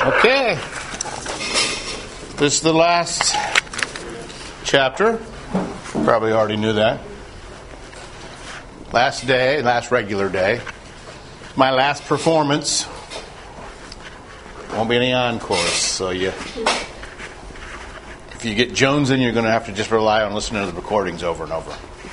Okay. This is the last chapter. Probably already knew that. Last day, last regular day. My last performance. Won't be any encores, so if you get jonesing, you're going to have to just rely on listening to the recordings over and over.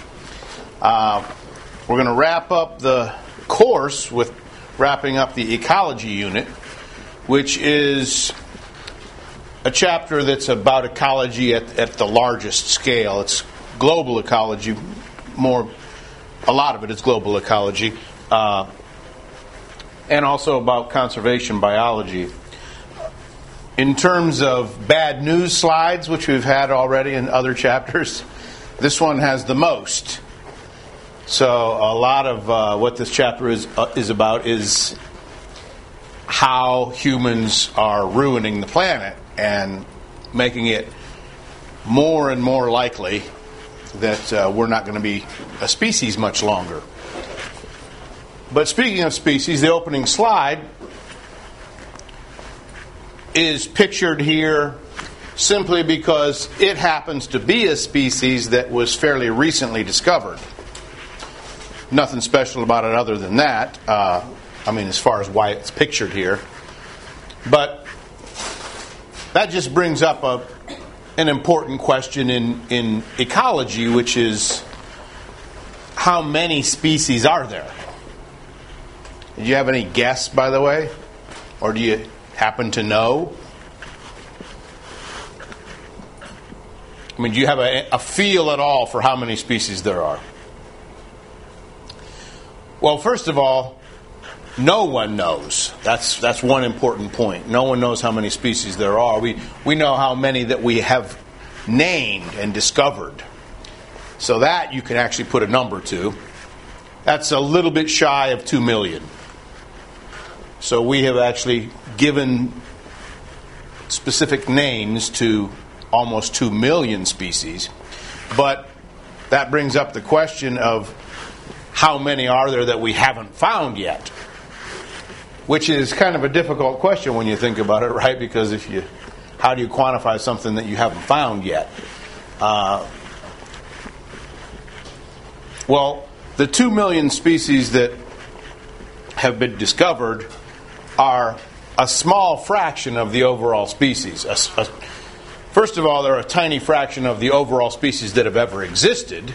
We're going to wrap up the course with wrapping up the ecology unit, which is a chapter that's about ecology at the largest scale. It's global ecology, a lot of it is global ecology, and also about conservation biology. In terms of bad news slides, which we've had already in other chapters, this one has the most. So a lot of what this chapter is about is how humans are ruining the planet and making it more and more likely that we're not going to be a species much longer. But speaking of species, the opening slide is pictured here simply because it happens to be a species that was fairly recently discovered. Nothing special about it other than that. As far as why it's pictured here. But that just brings up an important question in ecology, which is how many species are there? Did you have any guess, by the way? Or do you happen to know? Do you have a feel at all for how many species there are? Well, first of all, no one knows. That's one important point. No one knows how many species there are. We know how many that we have named and discovered. So that you can actually put a number to. That's a little bit shy of 2 million. So we have actually given specific names to almost 2 million species. But that brings up the question of how many are there that we haven't found yet? Which is kind of a difficult question when you think about it, right? Because how do you quantify something that you haven't found yet? Well, the 2 million species that have been discovered are a small fraction of the overall species. First of all, they're a tiny fraction of the overall species that have ever existed.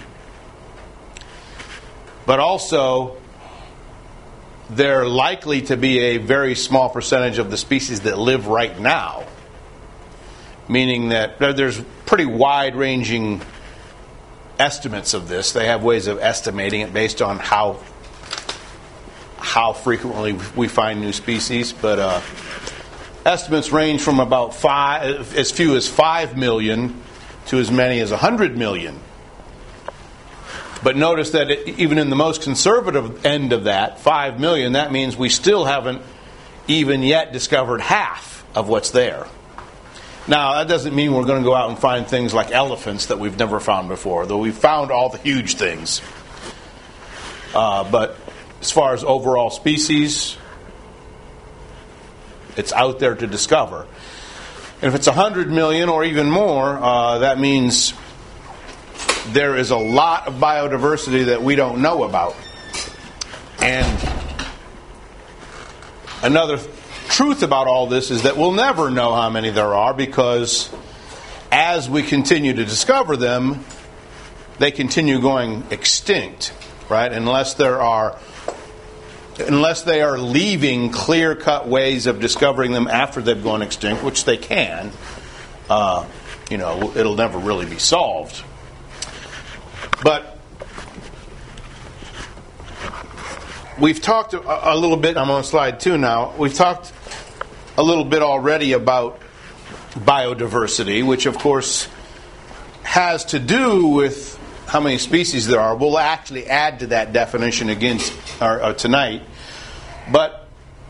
But also, they're likely to be a very small percentage of the species that live right now. Meaning that there's pretty wide-ranging estimates of this. They have ways of estimating it based on how frequently we find new species. But estimates range from about as few as 5 million to as many as 100 million. But notice that even in the most conservative end of that, 5 million, that means we still haven't even yet discovered half of what's there. Now, that doesn't mean we're going to go out and find things like elephants that we've never found before, though we've found all the huge things. But as far as overall species, it's out there to discover. And if it's 100 million or even more, that means there is a lot of biodiversity that we don't know about. And another truth about all this is that we'll never know how many there are, because as we continue to discover them, they continue going extinct, right? Unless they are leaving clear-cut ways of discovering them after they've gone extinct, which they can, it'll never really be solved. But we've talked a little bit, I'm on slide 2 now, we've talked a little bit already about biodiversity, which of course has to do with how many species there are. We'll actually add to that definition again tonight. But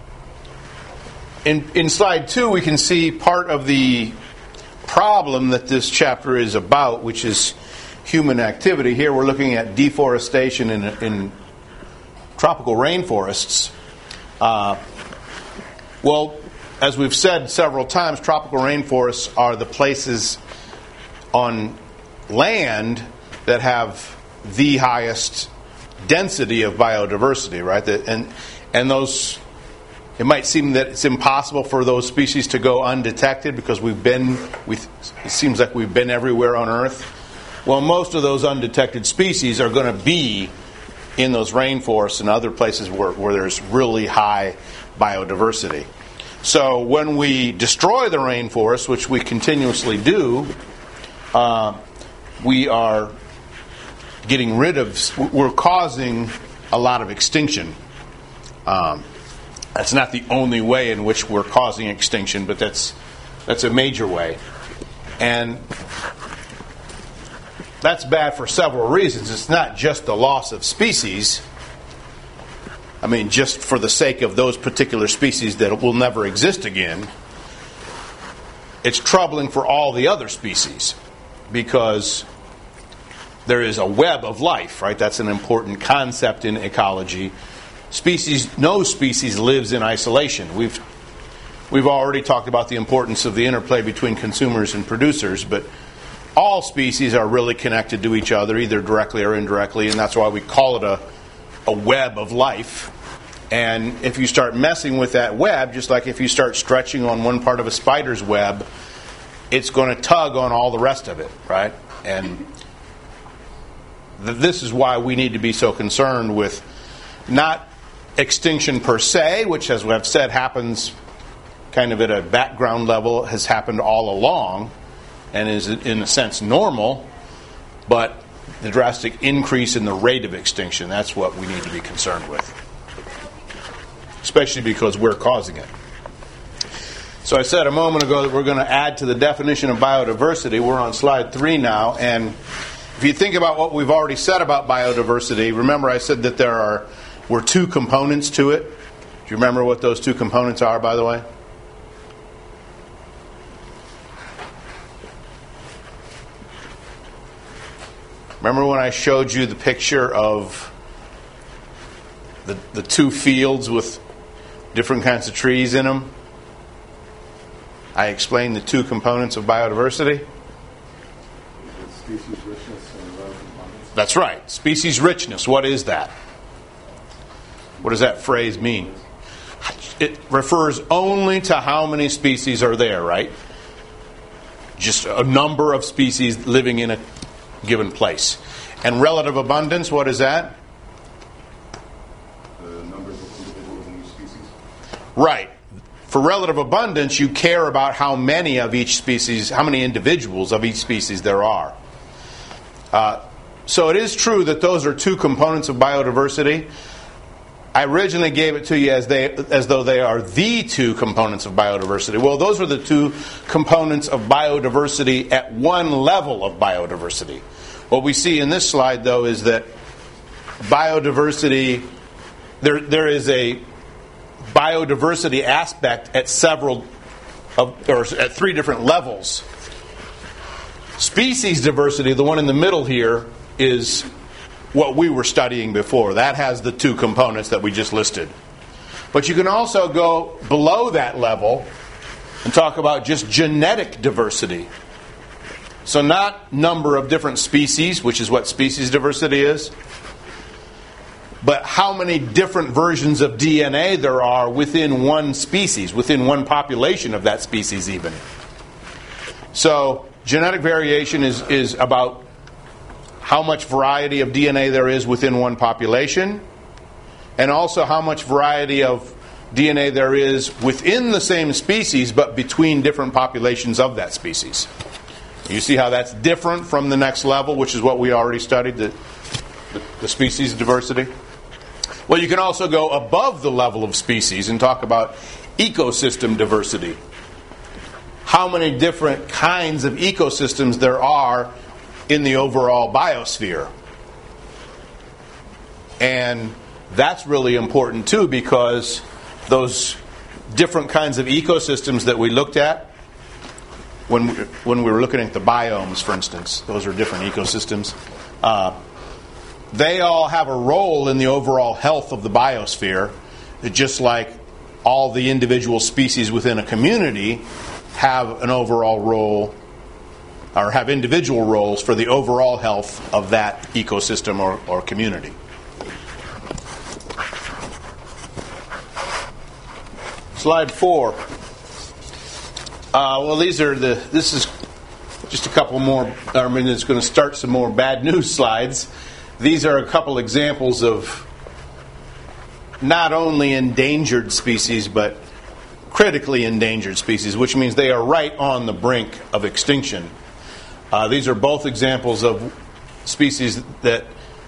in slide 2 we can see part of the problem that this chapter is about, which is human activity. Here we're looking at deforestation in tropical rainforests. Well, as we've said several times, tropical rainforests are the places on land that have the highest density of biodiversity, right? And those, it might seem that it's impossible for those species to go undetected because it seems like we've been everywhere on Earth. Well, most of those undetected species are going to be in those rainforests and other places where there's really high biodiversity. So when we destroy the rainforest, which we continuously do, we are we're causing a lot of extinction. That's not the only way in which we're causing extinction, but that's a major way. And that's bad for several reasons. It's not just the loss of species. I mean, just for the sake of those particular species that will never exist again. It's troubling for all the other species because there is a web of life, right? That's an important concept in ecology. No species lives in isolation. We've already talked about the importance of the interplay between consumers and producers, but all species are really connected to each other, either directly or indirectly, and that's why we call it a web of life. And if you start messing with that web, just like if you start stretching on one part of a spider's web, it's going to tug on all the rest of it, right? And this is why we need to be so concerned with not extinction per se, which, as I've said, happens kind of at a background level, has happened all along, and is, in a sense, normal, but the drastic increase in the rate of extinction, that's what we need to be concerned with. Especially because we're causing it. So I said a moment ago that we're going to add to the definition of biodiversity. We're on slide 3 now, and if you think about what we've already said about biodiversity, remember I said that there were 2 components to it. Do you remember what those 2 components are, by the way? Remember when I showed you the picture of the 2 fields with different kinds of trees in them? I explained the 2 components of biodiversity. Species richness and relative abundance. That's right. Species richness. What is that? What does that phrase mean? It refers only to how many species are there, right? Just a number of species living in a given place. And relative abundance, what is that? The numbers of individuals in each species. Right. For relative abundance, you care about how many of each species, how many individuals of each species there are. So it is true that those are 2 components of biodiversity. I originally gave it to you as though they are the 2 components of biodiversity. Well, those are the 2 components of biodiversity at one level of biodiversity. What we see in this slide, though, is that biodiversity, there is a biodiversity aspect at at 3 different levels. Species diversity, the one in the middle here, is what we were studying before. That has the 2 components that we just listed. But you can also go below that level and talk about just genetic diversity. So not number of different species, which is what species diversity is, but how many different versions of DNA there are within one species, within one population of that species even. So genetic variation is about how much variety of DNA there is within one population, and also how much variety of DNA there is within the same species, but between different populations of that species. You see how that's different from the next level, which is what we already studied, the species diversity? Well, you can also go above the level of species and talk about ecosystem diversity. How many different kinds of ecosystems there are in the overall biosphere. And that's really important too, because those different kinds of ecosystems that we looked at, when we were looking at the biomes, for instance, those are different ecosystems. They all have a role in the overall health of the biosphere, just like all the individual species within a community have an overall role, or have individual roles for the overall health of that ecosystem or community. Slide 4. This is just a couple more, it's going to start some more bad news slides. These are a couple examples of not only endangered species, but critically endangered species, which means they are right on the brink of extinction. These are both examples of species that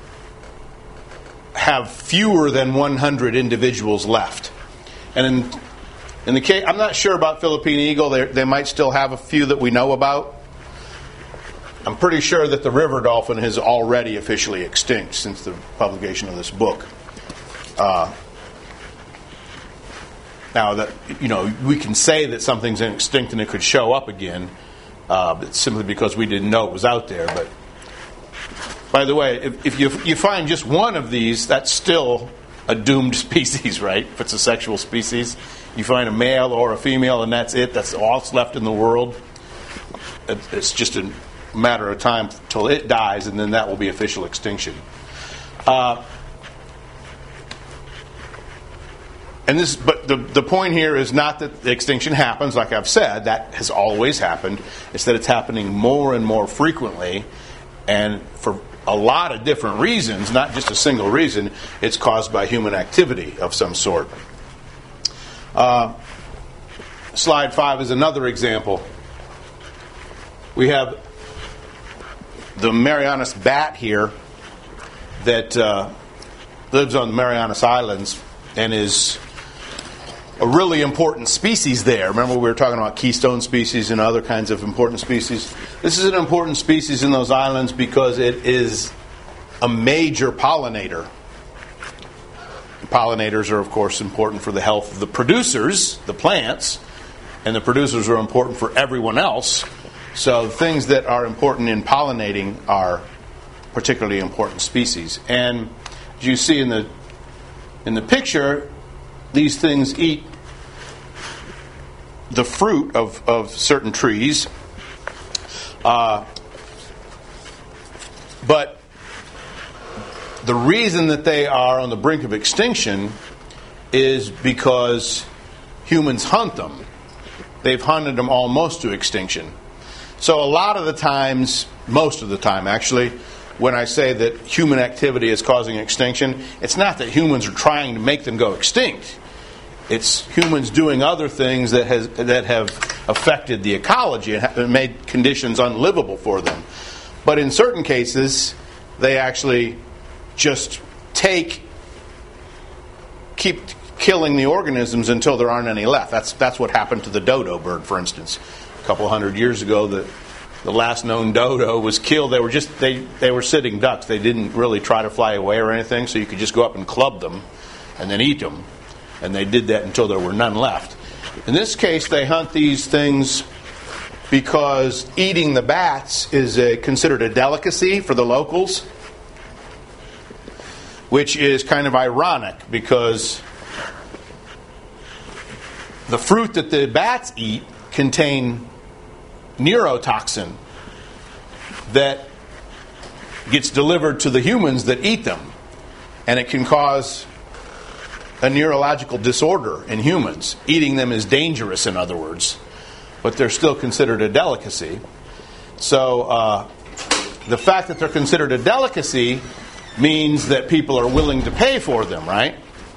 have fewer than 100 individuals left. And in the case, I'm not sure about Philippine eagle. They might still have a few that we know about. I'm pretty sure that the river dolphin is already officially extinct since the publication of this book. Now that we can say that something's extinct and it could show up again, simply because we didn't know it was out there. But by the way, if you find just one of these, that's still a doomed species, right? If it's a sexual species, you find a male or a female, and that's it. That's all that's left in the world. It's just a matter of time till it dies, and then that will be official extinction. But the point here is not that the extinction happens, like I've said. That has always happened. It's that it's happening more and more frequently, and for a lot of different reasons, not just a single reason. It's caused by human activity of some sort. Slide 5 is another example. We have the Marianas bat here that lives on the Marianas Islands and is a really important species there. Remember we were talking about keystone species and other kinds of important species. This is an important species in those islands because it is a major pollinator. Pollinators are, of course, important for the health of the producers, the plants, and the producers are important for everyone else. So things that are important in pollinating are particularly important species. And as you see in the picture, these things eat the fruit of certain trees. But the reason that they are on the brink of extinction is because humans hunt them. They've hunted them almost to extinction. So a lot of the times, most of the time actually, when I say that human activity is causing extinction, it's not that humans are trying to make them go extinct. It's humans doing other things that have affected the ecology and made conditions unlivable for them. But in certain cases, they actually just keep killing the organisms until there aren't any left. That's what happened to the dodo bird, for instance. A couple hundred years ago, the last known dodo was killed. They were sitting ducks. They didn't really try to fly away or anything, so you could just go up and club them and then eat them. And they did that until there were none left. In this case, they hunt these things because eating the bats is considered a delicacy for the locals, which is kind of ironic because the fruit that the bats eat contain neurotoxin that gets delivered to the humans that eat them, and it can cause a neurological disorder in humans. Eating them is dangerous, in other words, but they're still considered a delicacy. So the fact that they're considered a delicacy means that people are willing to pay for them, right?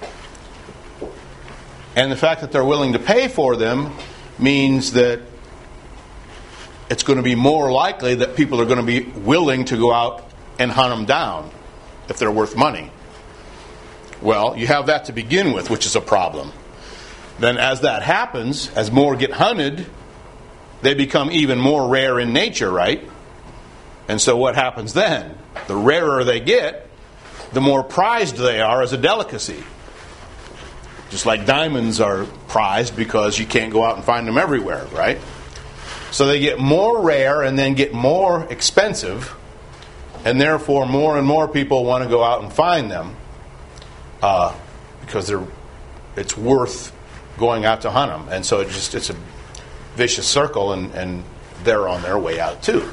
And the fact that they're willing to pay for them means that it's going to be more likely that people are going to be willing to go out and hunt them down if they're worth money. Well, you have that to begin with, which is a problem. Then as that happens, as more get hunted, they become even more rare in nature, right? And so what happens then? The rarer they get, the more prized they are as a delicacy. Just like diamonds are prized because you can't go out and find them everywhere, right? So they get more rare and then get more expensive, and therefore more and more people want to go out and find them because it's worth going out to hunt them. And so it's a vicious circle, and they're on their way out too.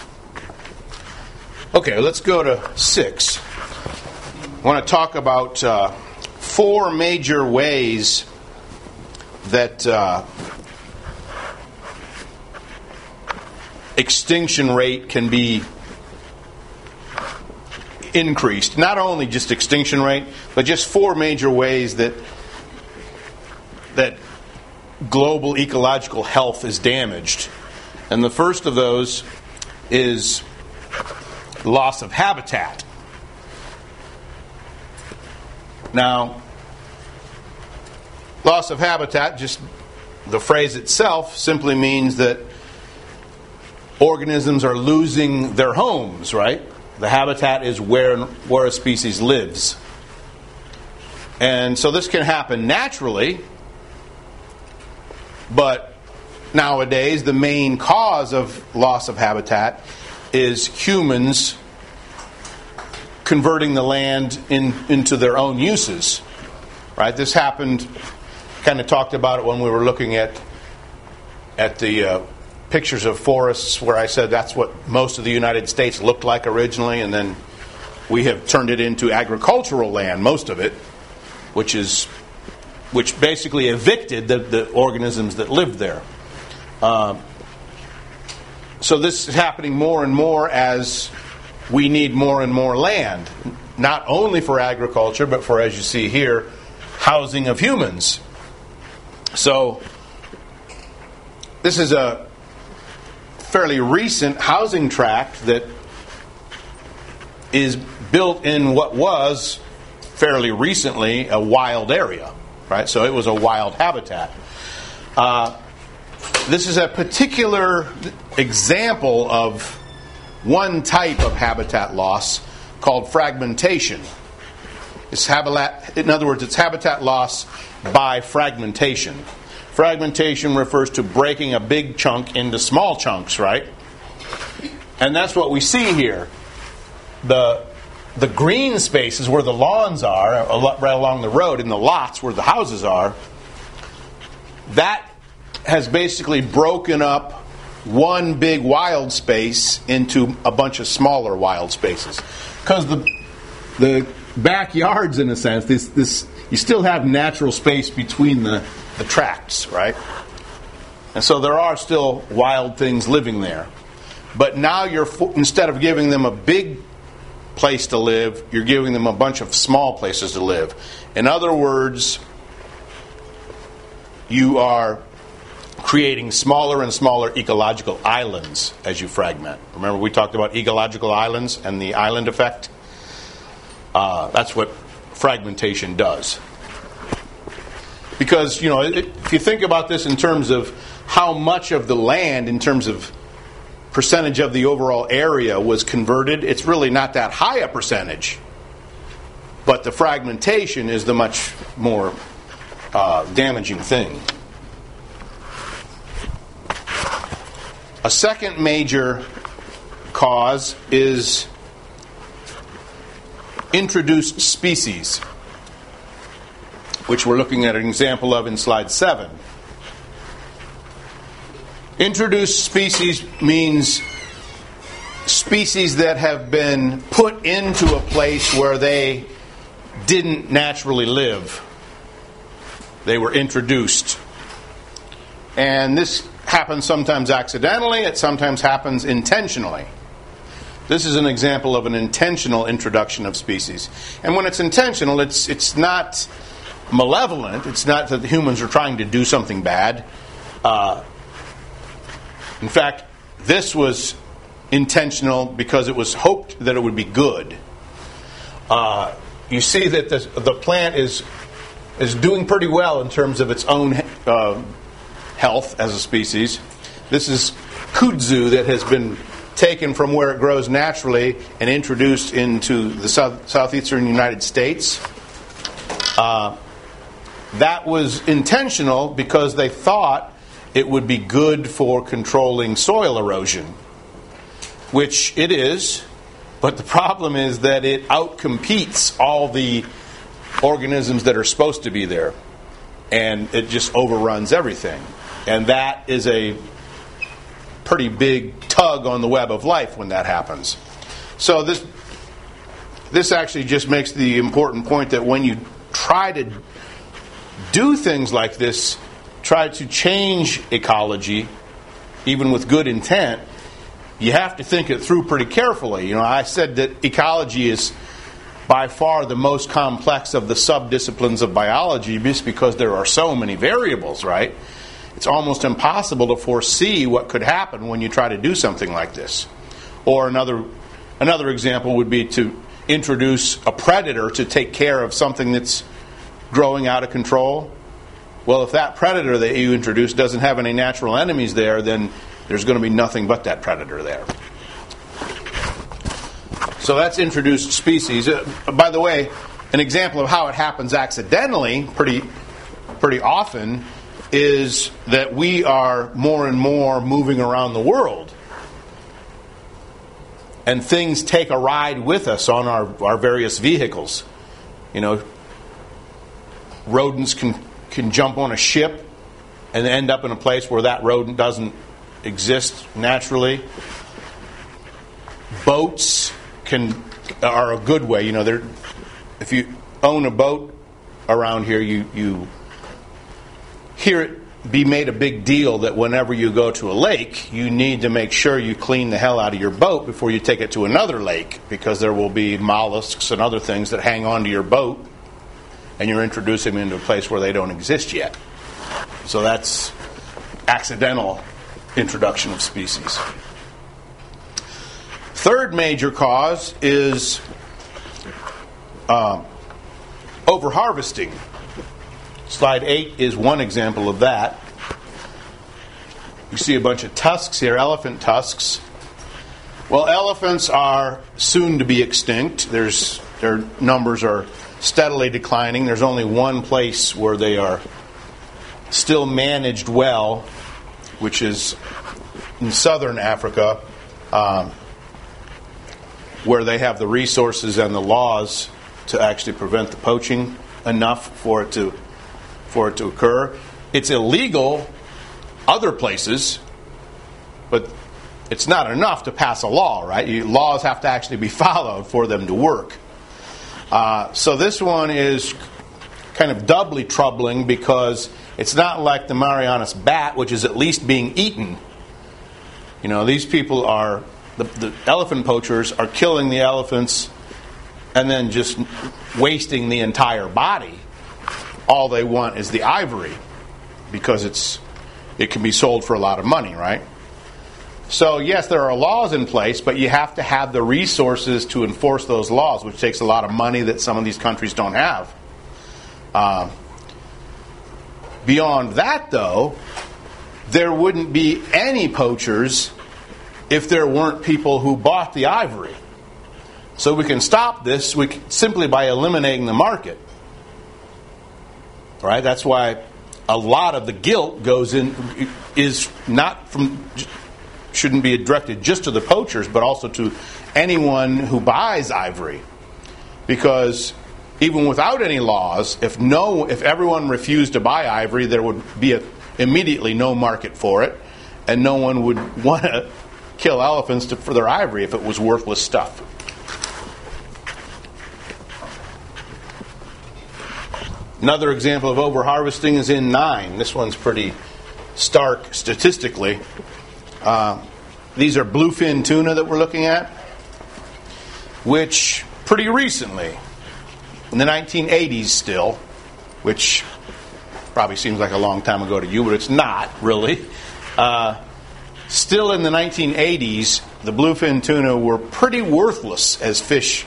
Okay, let's go to 6. I want to talk about 4 major ways that extinction rate can be increased. Not only just extinction rate, but just 4 major ways that global ecological health is damaged. And the first of those is loss of habitat. Now, loss of habitat, just the phrase itself, simply means that organisms are losing their homes, right? The habitat is where a species lives. And so this can happen naturally, but nowadays the main cause of loss of habitat is humans converting the land into their own uses. Right? This happened, kind of talked about it when we were looking at the pictures of forests, where I said that's what most of the United States looked like originally, and then we have turned it into agricultural land, most of it, which basically evicted the organisms that lived there. So this is happening more and more as we need more and more land, not only for agriculture, but for, as you see here, housing of humans. So this is a fairly recent housing tract that is built in what was fairly recently a wild area, right? So it was a wild habitat. This is a particular example of one type of habitat loss called fragmentation. In other words, it's habitat loss by fragmentation. Fragmentation refers to breaking a big chunk into small chunks, right? And that's what we see here. The green spaces where the lawns are, right along the road, in the lots where the houses are, that has basically broken up one big wild space into a bunch of smaller wild spaces. Because the backyards, in a sense, this you still have natural space between the tracts, right? And so there are still wild things living there. But now instead of giving them a big place to live, you're giving them a bunch of small places to live. In other words, you are creating smaller and smaller ecological islands as you fragment. Remember we talked about ecological islands and the island effect? That's what fragmentation does. Because, if you think about this in terms of how much of the land, in terms of percentage of the overall area was converted, it's really not that high a percentage. But the fragmentation is the much more damaging thing. A second major cause is introduced species, which we're looking at an example of in slide 7. Introduced species means species that have been put into a place where they didn't naturally live. They were introduced. And this happens sometimes accidentally, it sometimes happens intentionally. This is an example of an intentional introduction of species. And when it's intentional, it's not malevolent. It's not that the humans are trying to do something bad. In fact, this was intentional because it was hoped that it would be good. You see that the plant is doing pretty well in terms of its own health as a species. This is kudzu that has been taken from where it grows naturally and introduced into the southeastern United States. That was intentional because they thought it would be good for controlling soil erosion, which it is, but the problem is that it outcompetes all the organisms that are supposed to be there. and it just overruns everything. And that is a pretty big tug on the web of life when that happens. So this actually just makes the important point that when you try to do things like this, try to change ecology, even with good intent, you have to think it through pretty carefully. I said that ecology is by far the most complex of the subdisciplines of biology just because there are so many variables, right? It's almost impossible to foresee what could happen when you try to do something like this. Or another example would be to introduce a predator to take care of something that's growing out of control. Well, if that predator that you introduce doesn't have any natural enemies there, then there's going to be nothing but that predator there. So that's introduced species. By the way, an example of how it happens accidentally, pretty often, is that we are more and more moving around the world. And things take a ride with us on our various vehicles. Rodents can jump on a ship and end up in a place where that rodent doesn't exist naturally. Boats are a good way. If you own a boat around here, you hear it be made a big deal that whenever you go to a lake, you need to make sure you clean the hell out of your boat before you take it to another lake, because there will be mollusks and other things that hang onto your boat, and you're introducing them into a place where they don't exist yet. So that's accidental introduction of species. Third major cause is overharvesting. Slide 8 is one example of that. You see a bunch of tusks here, elephant tusks. Well, elephants are soon to be extinct. Their numbers are steadily declining. There's only one place where they are still managed well, which is in southern Africa, where they have the resources and the laws to actually prevent the poaching enough for it to occur. It's illegal other places, but it's not enough to pass a law, right? Laws have to actually be followed for them to work. So this one is kind of doubly troubling because it's not like the Marianas bat, which is at least being eaten. These people are, the elephant poachers are killing the elephants and then just wasting the entire body. All they want is the ivory because it can be sold for a lot of money, right? So yes, there are laws in place, but you have to have the resources to enforce those laws, which takes a lot of money that some of these countries don't have. Beyond that, though, there wouldn't be any poachers if there weren't people who bought the ivory. So we can stop this simply by eliminating the market. Right? That's why a lot of the guilt shouldn't be directed just to the poachers, but also to anyone who buys ivory. Because even without any laws, if everyone refused to buy ivory, there would be immediately no market for it, and no one would want to kill elephants for their ivory if it was worthless stuff. Another example of overharvesting is in 9. This one's pretty stark statistically. These are bluefin tuna that we're looking at, which pretty recently, in the 1980s still, which probably seems like a long time ago to you, but it's not really. Still in the 1980s, the bluefin tuna were pretty worthless as fish,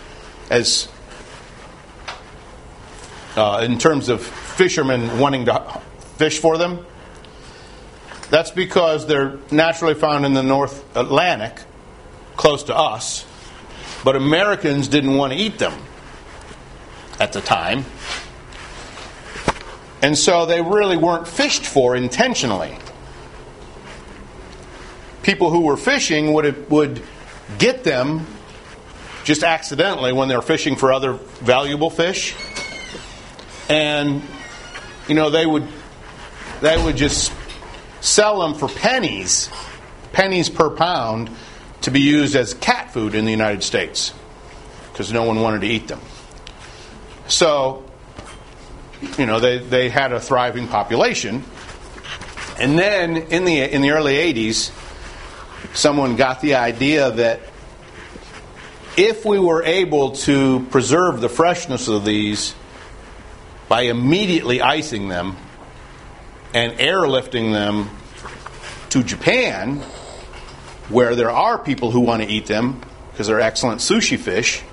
in terms of fishermen wanting to fish for them. That's because they're naturally found in the North Atlantic, close to us, but Americans didn't want to eat them at the time. And so they really weren't fished for intentionally. People who were fishing would get them just accidentally when they're fishing for other valuable fish. And they would just sell them for pennies per pound to be used as cat food in the United States because no one wanted to eat them. So, they had a thriving population. And then in the early 80s, someone got the idea that if we were able to preserve the freshness of these by immediately icing them and airlifting them to Japan, where there are people who want to eat them because they're excellent sushi fish,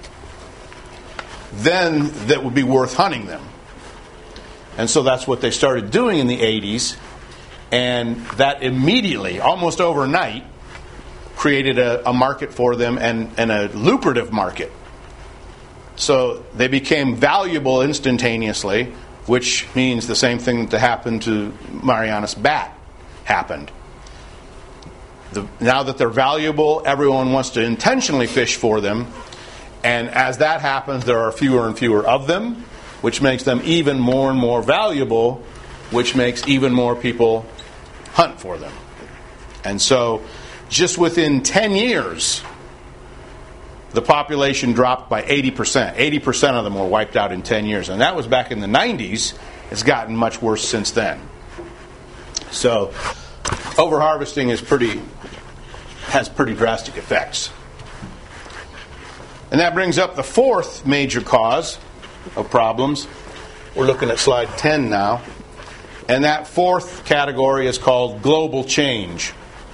then that would be worth hunting them. And so that's what they started doing in the 80s, and that immediately, almost overnight, created a market for them and a lucrative market. So they became valuable instantaneously, which means the same thing that happened to Marianas bat happened. Now that they're valuable, everyone wants to intentionally fish for them. And as that happens, there are fewer and fewer of them, which makes them even more and more valuable, which makes even more people hunt for them. And so just within 10 years, the population dropped by 80%. 80% of them were wiped out in 10 years. And that was back in the 90s. It's gotten much worse since then. So overharvesting has pretty drastic effects. And that brings up the fourth major cause of problems. We're looking at slide 10 now. And that fourth category is called global change.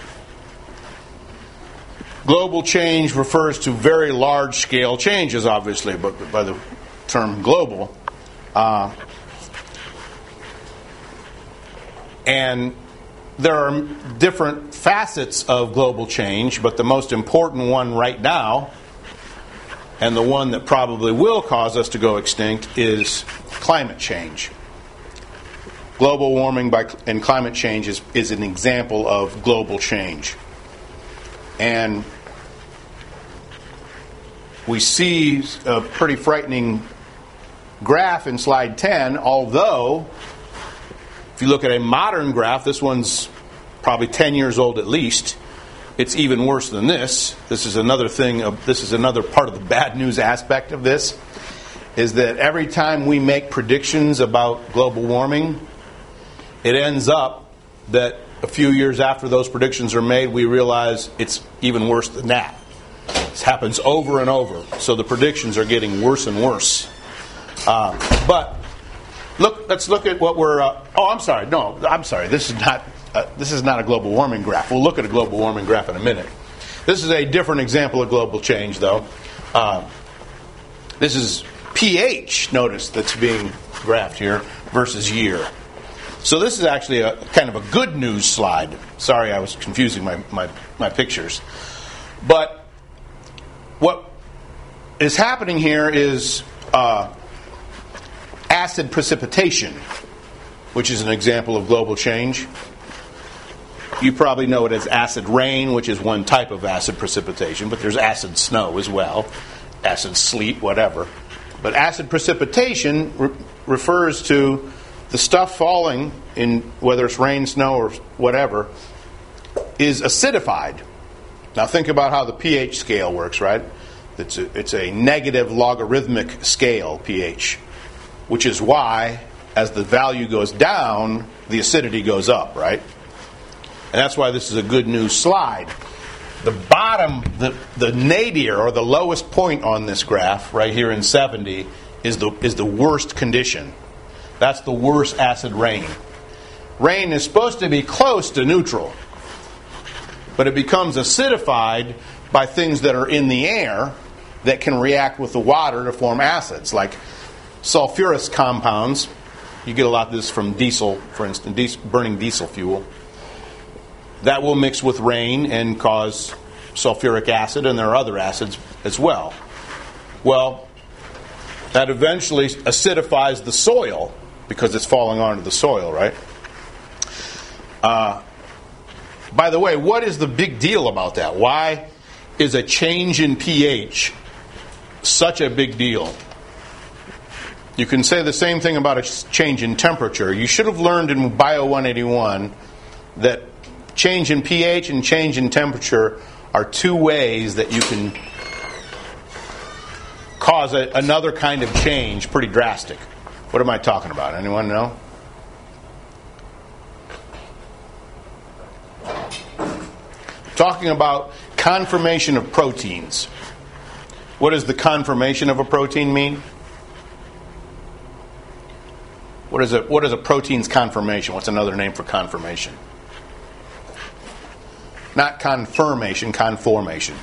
Global change refers to very large-scale changes, obviously, but by the term global. And there are different facets of global change, but the most important one right now, and the one that probably will cause us to go extinct, is climate change. Global warming and climate change is an example of global change. And we see a pretty frightening graph in slide 10, although if you look at a modern graph, this one's probably 10 years old at least, it's even worse than this. This is another part of the bad news aspect of this, is that every time we make predictions about global warming, it ends up that a few years after those predictions are made, we realize it's even worse than that. This happens over and over. So the predictions are getting worse and worse. But let's look at what we're. I'm sorry. This is not a global warming graph. We'll look at a global warming graph in a minute. This is a different example of global change, though. This is pH. Notice that's being graphed here versus year. So this is actually a kind of a good news slide. Sorry, I was confusing my pictures. But what is happening here is acid precipitation, which is an example of global change. You probably know it as acid rain, which is one type of acid precipitation, but there's acid snow as well, acid sleet, whatever. But acid precipitation refers to the stuff falling, in whether it's rain, snow, or whatever, is acidified. Now think about how the pH scale works, right? It's a negative logarithmic scale, pH, which is why, as the value goes down, the acidity goes up, right? And that's why this is a good news slide. The bottom, the nadir, or the lowest point on this graph, right here in 70, is the worst condition. That's the worst acid rain. Rain is supposed to be close to neutral, but it becomes acidified by things that are in the air that can react with the water to form acids, like sulfurous compounds. You get a lot of this from diesel, for instance, burning diesel fuel. That will mix with rain and cause sulfuric acid, and there are other acids as well. Well, that eventually acidifies the soil because it's falling onto the soil, right? By the way, what is the big deal about that? Why is a change in pH such a big deal? You can say the same thing about a change in temperature. You should have learned in Bio 181 that change in pH and change in temperature are two ways that you can cause another kind of change pretty drastic. What am I talking about? Anyone know? Talking about conformation of proteins. What does the conformation of a protein mean? What is a protein's conformation? What's another name for conformation? Not confirmation, conformation.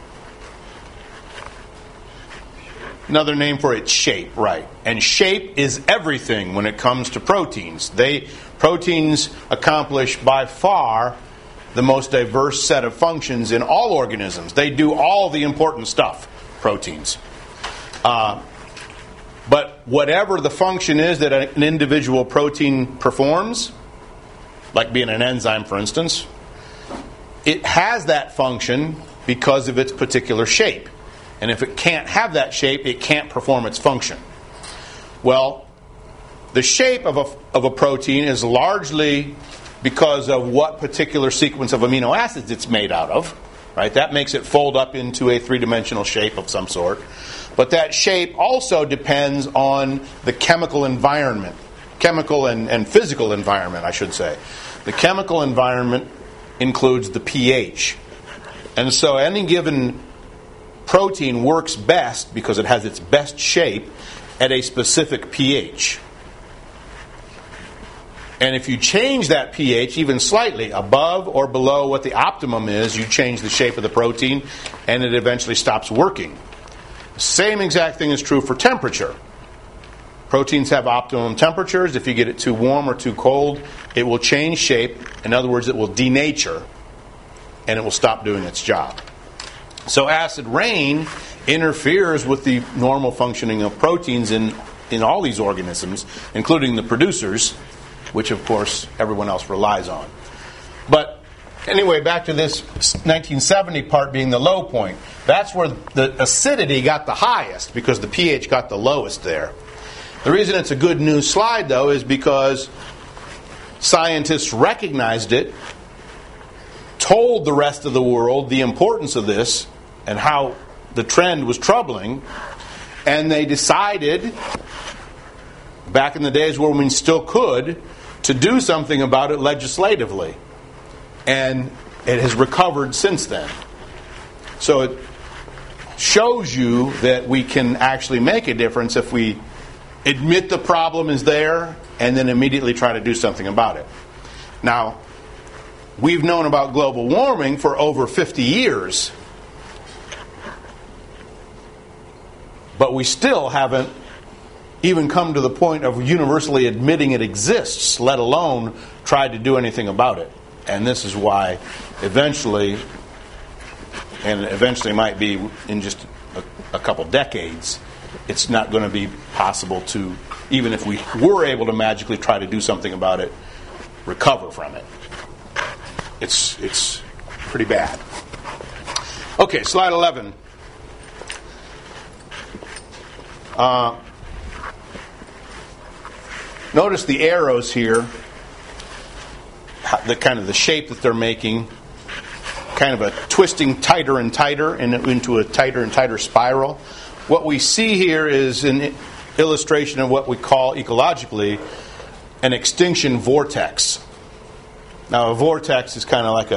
Another name for its shape, right. And shape is everything when it comes to proteins. Proteins accomplish by far the most diverse set of functions in all organisms. They do all the important stuff, proteins. But whatever the function is that an individual protein performs, like being an enzyme, for instance, it has that function because of its particular shape. And if it can't have that shape, it can't perform its function. Well, the shape of a protein is largely because of what particular sequence of amino acids it's made out of. Right? That makes it fold up into a three-dimensional shape of some sort. But that shape also depends on the chemical environment. Chemical and physical environment, I should say. The chemical environment includes the pH. And so any given protein works best because it has its best shape at a specific pH. And if you change that pH even slightly above or below what the optimum is, you change the shape of the protein and it eventually stops working. The same exact thing is true for temperature. Proteins have optimum temperatures. If you get it too warm or too cold, it will change shape. In other words, it will denature and it will stop doing its job. So acid rain interferes with the normal functioning of proteins in all these organisms, including the producers, which of course everyone else relies on. But anyway, back to this 1970 part being the low point. That's where the acidity got the highest because the pH got the lowest there. The reason it's a good news slide, though, is because scientists recognized it, told the rest of the world the importance of this and how the trend was troubling, and they decided, back in the days where we still could, to do something about it legislatively. And it has recovered since then. So it shows you that we can actually make a difference if we admit the problem is there and then immediately try to do something about it. Now, we've known about global warming for over 50 years, but we still haven't even come to the point of universally admitting it exists, let alone try to do anything about it. And this is why eventually, and eventually might be in just a couple decades, it's not going to be possible to, even if we were able to magically try to do something about it, recover from it. It's pretty bad. Okay, slide 11. Notice the arrows here, the kind of the shape that they're making, kind of a twisting tighter and tighter into a tighter and tighter spiral. What we see here is an illustration of what we call ecologically an extinction vortex. Now, a vortex is kind of like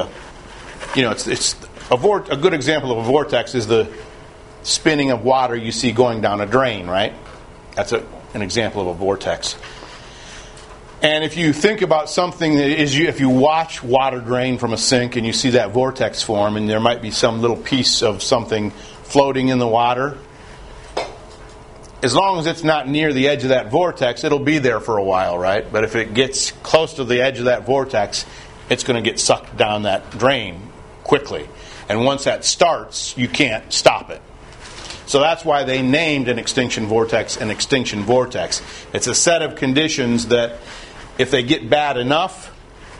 a good example of a vortex is the spinning of water you see going down a drain, right? That's an example of a vortex. And if you think about something that is, if you watch water drain from a sink and you see that vortex form, and there might be some little piece of something floating in the water, as long as it's not near the edge of that vortex, it'll be there for a while, right? But if it gets close to the edge of that vortex, it's going to get sucked down that drain quickly. And once that starts, you can't stop it. So that's why they named an extinction vortex an extinction vortex. It's a set of conditions that, if they get bad enough,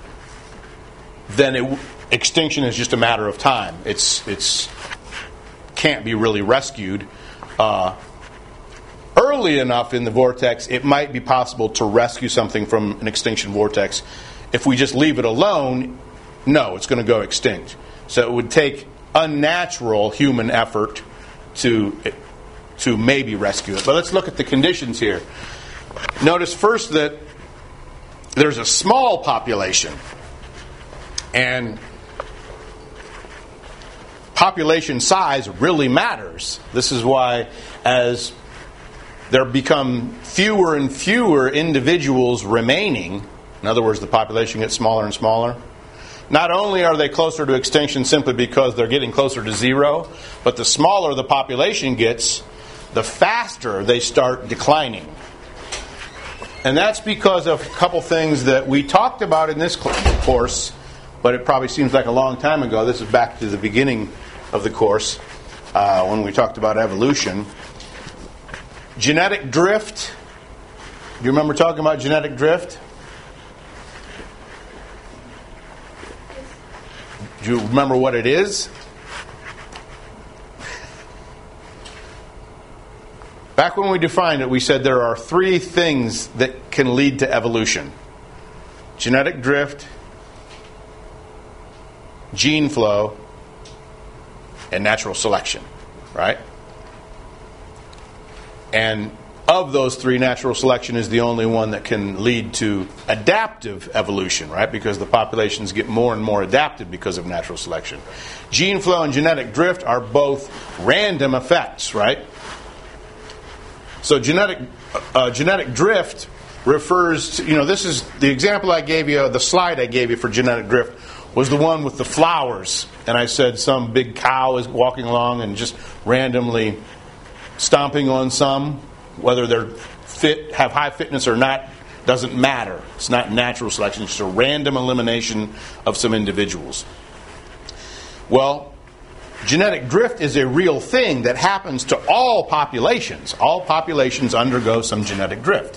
then extinction is just a matter of time. It's can't be really rescued. Early early enough in the vortex, it might be possible to rescue something from an extinction vortex. If we just leave it alone, no, it's going to go extinct. So it would take unnatural human effort to maybe rescue it. But let's look at the conditions here. Notice first that there's a small population, and population size really matters. This is why, as there become fewer and fewer individuals remaining, in other words, the population gets smaller and smaller, not only are they closer to extinction simply because they're getting closer to zero, but the smaller the population gets, the faster they start declining. And that's because of a couple things that we talked about in this course, but it probably seems like a long time ago. This is back to the beginning of the course when we talked about evolution. Genetic drift. Do you remember talking about genetic drift? Do you remember what it is? Back when we defined it, we said there are three things that can lead to evolution: genetic drift, gene flow, and natural selection, right? And of those three, natural selection is the only one that can lead to adaptive evolution, right? Because the populations get more and more adapted because of natural selection. Gene flow and genetic drift are both random effects, right? So genetic drift refers to, this is the example I gave you, the slide I gave you for genetic drift was the one with the flowers. And I said some big cow is walking along and just randomly stomping on some, whether they're fit, have high fitness or not, doesn't matter. It's not natural selection. It's just a random elimination of some individuals. Well, genetic drift is a real thing that happens to all populations. All populations undergo some genetic drift.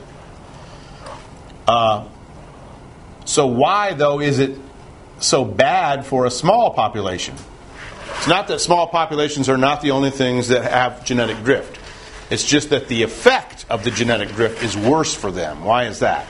So why, though, is it so bad for a small population? It's not that small populations are not the only things that have genetic drift. It's just that the effect of the genetic drift is worse for them. Why is that?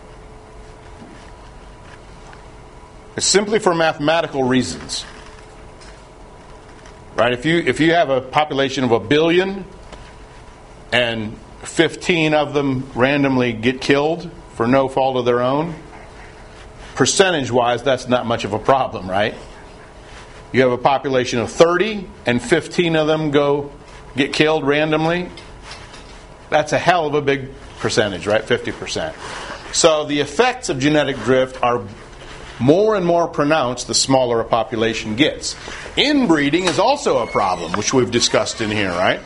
It's simply for mathematical reasons. Right? If you have a population of 1 billion and 15 of them randomly get killed for no fault of their own, percentage-wise, that's not much of a problem, right? You have a population of 30 and 15 of them get killed randomly. That's a hell of a big percentage, right? 50%. So the effects of genetic drift are more and more pronounced the smaller a population gets. Inbreeding is also a problem, which we've discussed in here, right?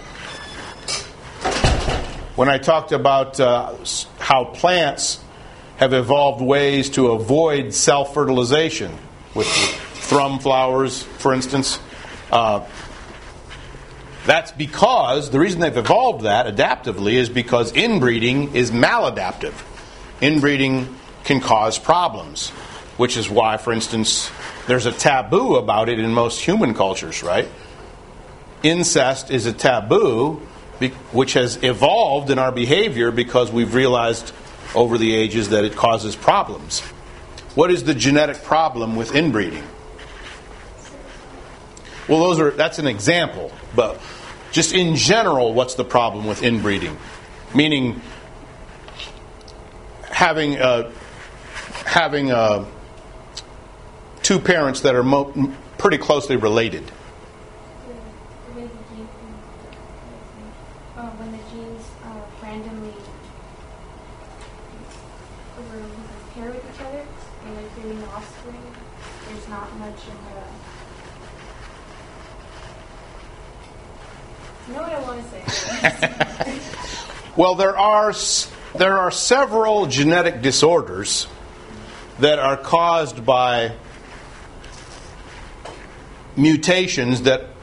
When I talked about how plants have evolved ways to avoid self-fertilization, with thrum flowers, for instance, that's because the reason they've evolved that adaptively is because inbreeding is maladaptive. Inbreeding can cause problems, which is why, for instance, there's a taboo about it in most human cultures, right? Incest is a taboo which has evolved in our behavior because we've realized over the ages that it causes problems. What is the genetic problem with inbreeding? Well, that's an example, but just in general, what's the problem with inbreeding? Meaning having two parents that are pretty closely related. When the genes randomly pair with each other and they're creating offspring, there's not much of a... You know what I want to say? Well, there are several genetic disorders that are caused by mutations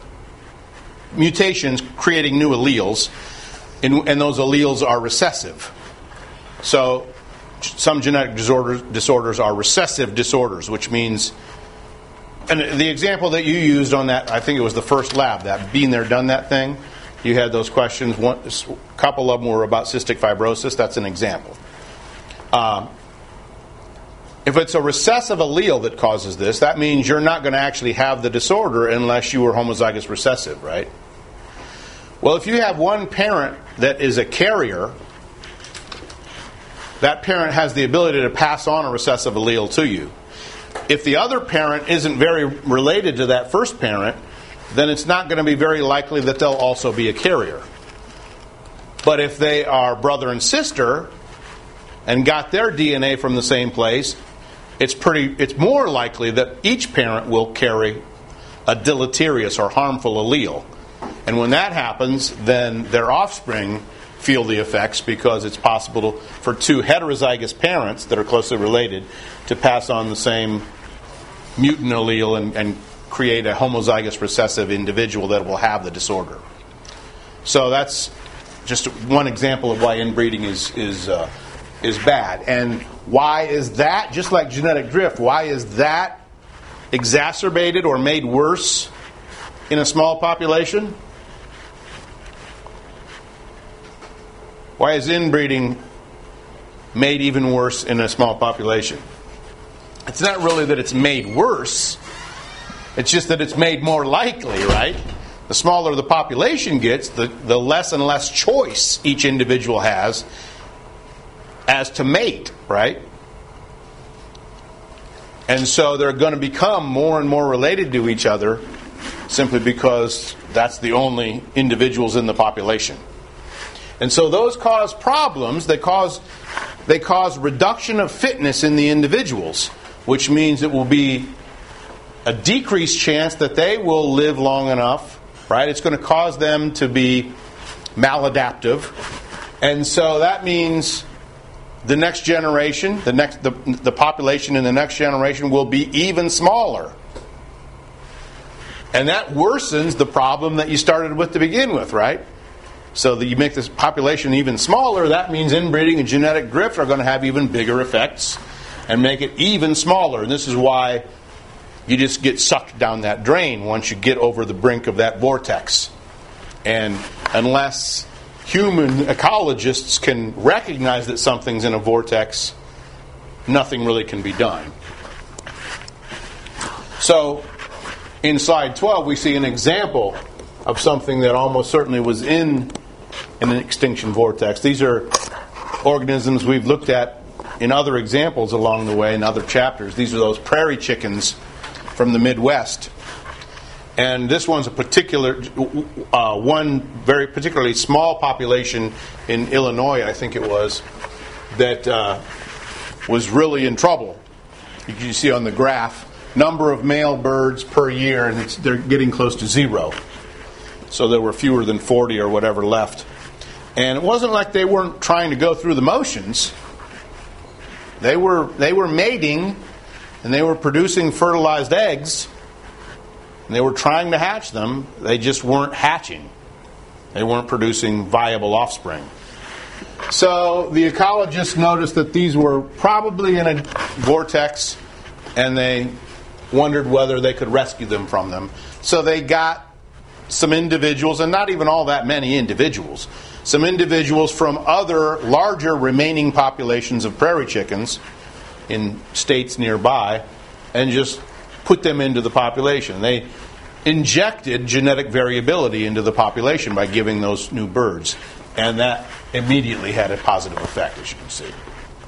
creating new alleles, and those alleles are recessive. So some genetic disorders are recessive disorders, which means, and the example that you used on that, I think it was the first lab, that been there, done that thing, You had those questions. A couple of them were about cystic fibrosis. That's an example. If it's a recessive allele that causes this, that means you're not going to actually have the disorder unless you were homozygous recessive, right? Well, if you have one parent that is a carrier, that parent has the ability to pass on a recessive allele to you. If the other parent isn't very related to that first parent, then it's not going to be very likely that they'll also be a carrier. But if they are brother and sister and got their DNA from the same place, it's more likely that each parent will carry a deleterious or harmful allele. And when that happens, then their offspring feel the effects, because it's possible for two heterozygous parents that are closely related to pass on the same mutant allele and create a homozygous recessive individual that will have the disorder. So that's just one example of why inbreeding is bad. And why is that, just like genetic drift, why is that exacerbated or made worse in a small population? Why is inbreeding made even worse in a small population? It's not really that it's made worse. It's just that it's made more likely, right? The smaller the population gets, the less and less choice each individual has as to mate, right? And so they're going to become more and more related to each other simply because that's the only individuals in the population. And so those cause problems. They cause reduction of fitness in the individuals, which means it will be a decreased chance that they will live long enough, right? It's going to cause them to be maladaptive. And so that means the next generation, the population in the next generation will be even smaller. And that worsens the problem that you started with to begin with, right? So that you make this population even smaller, that means inbreeding and genetic drift are going to have even bigger effects and make it even smaller. And this is why you just get sucked down that drain once you get over the brink of that vortex. And unless human ecologists can recognize that something's in a vortex, nothing really can be done. So, in slide 12, we see an example of something that almost certainly was in an extinction vortex. These are organisms we've looked at in other examples along the way, in other chapters. These are those prairie chickens from the Midwest. And this one's a one very particularly small population in Illinois, I think it was, that was really in trouble. You can see on the graph, number of male birds per year, and they're getting close to zero. So there were fewer than 40 or whatever left. And it wasn't like they weren't trying to go through the motions. They were mating, and they were producing fertilized eggs, and they were trying to hatch them. They just weren't hatching. They weren't producing viable offspring. So the ecologists noticed that these were probably in a vortex, and they wondered whether they could rescue them from them. So they got some individuals, and not even all that many individuals, some individuals from other larger remaining populations of prairie chickens in states nearby, and just put them into the population. They injected genetic variability into the population by giving those new birds, and that immediately had a positive effect, as you can see.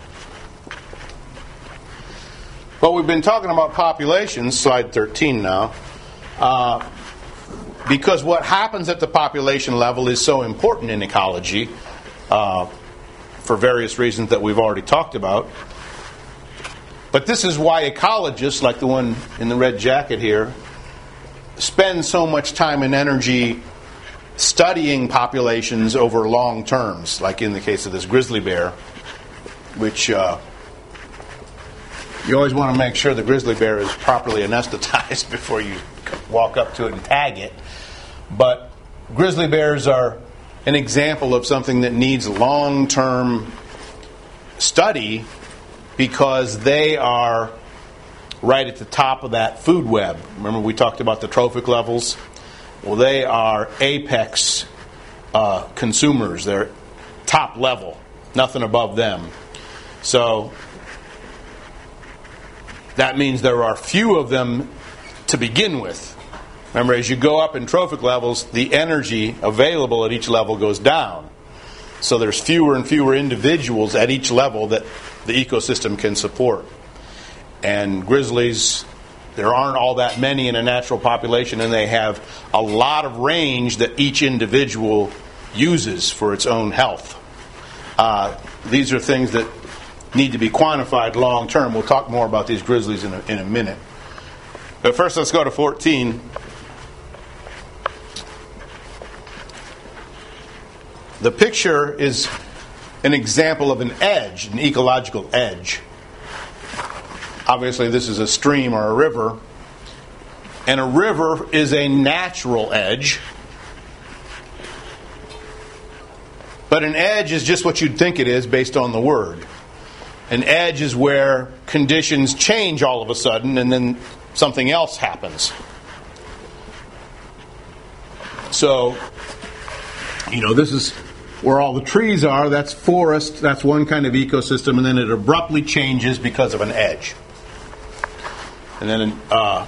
But we've been talking about populations, slide 13 now, because what happens at the population level is so important in ecology for various reasons that we've already talked about. But this is why ecologists, like the one in the red jacket here, spend so much time and energy studying populations over long terms, like in the case of this grizzly bear, which you always want to make sure the grizzly bear is properly anesthetized before you walk up to it and tag it. But grizzly bears are an example of something that needs long-term study, because they are right at the top of that food web. Remember we talked about the trophic levels? Well, they are apex consumers. They're top level, nothing above them. So that means there are few of them to begin with. Remember, as you go up in trophic levels, the energy available at each level goes down. So there's fewer and fewer individuals at each level that the ecosystem can support. And grizzlies, there aren't all that many in a natural population, and they have a lot of range that each individual uses for its own health. These are things that need to be quantified long term. We'll talk more about these grizzlies in a minute. But first, let's go to 14. The picture is an example of an edge, an ecological edge. Obviously, this is a stream or a river. And a river is a natural edge. But an edge is just what you'd think it is based on the word. An edge is where conditions change all of a sudden and then something else happens. So, this is where all the trees are. That's forest. That's one kind of ecosystem. And then it abruptly changes because of an edge. And then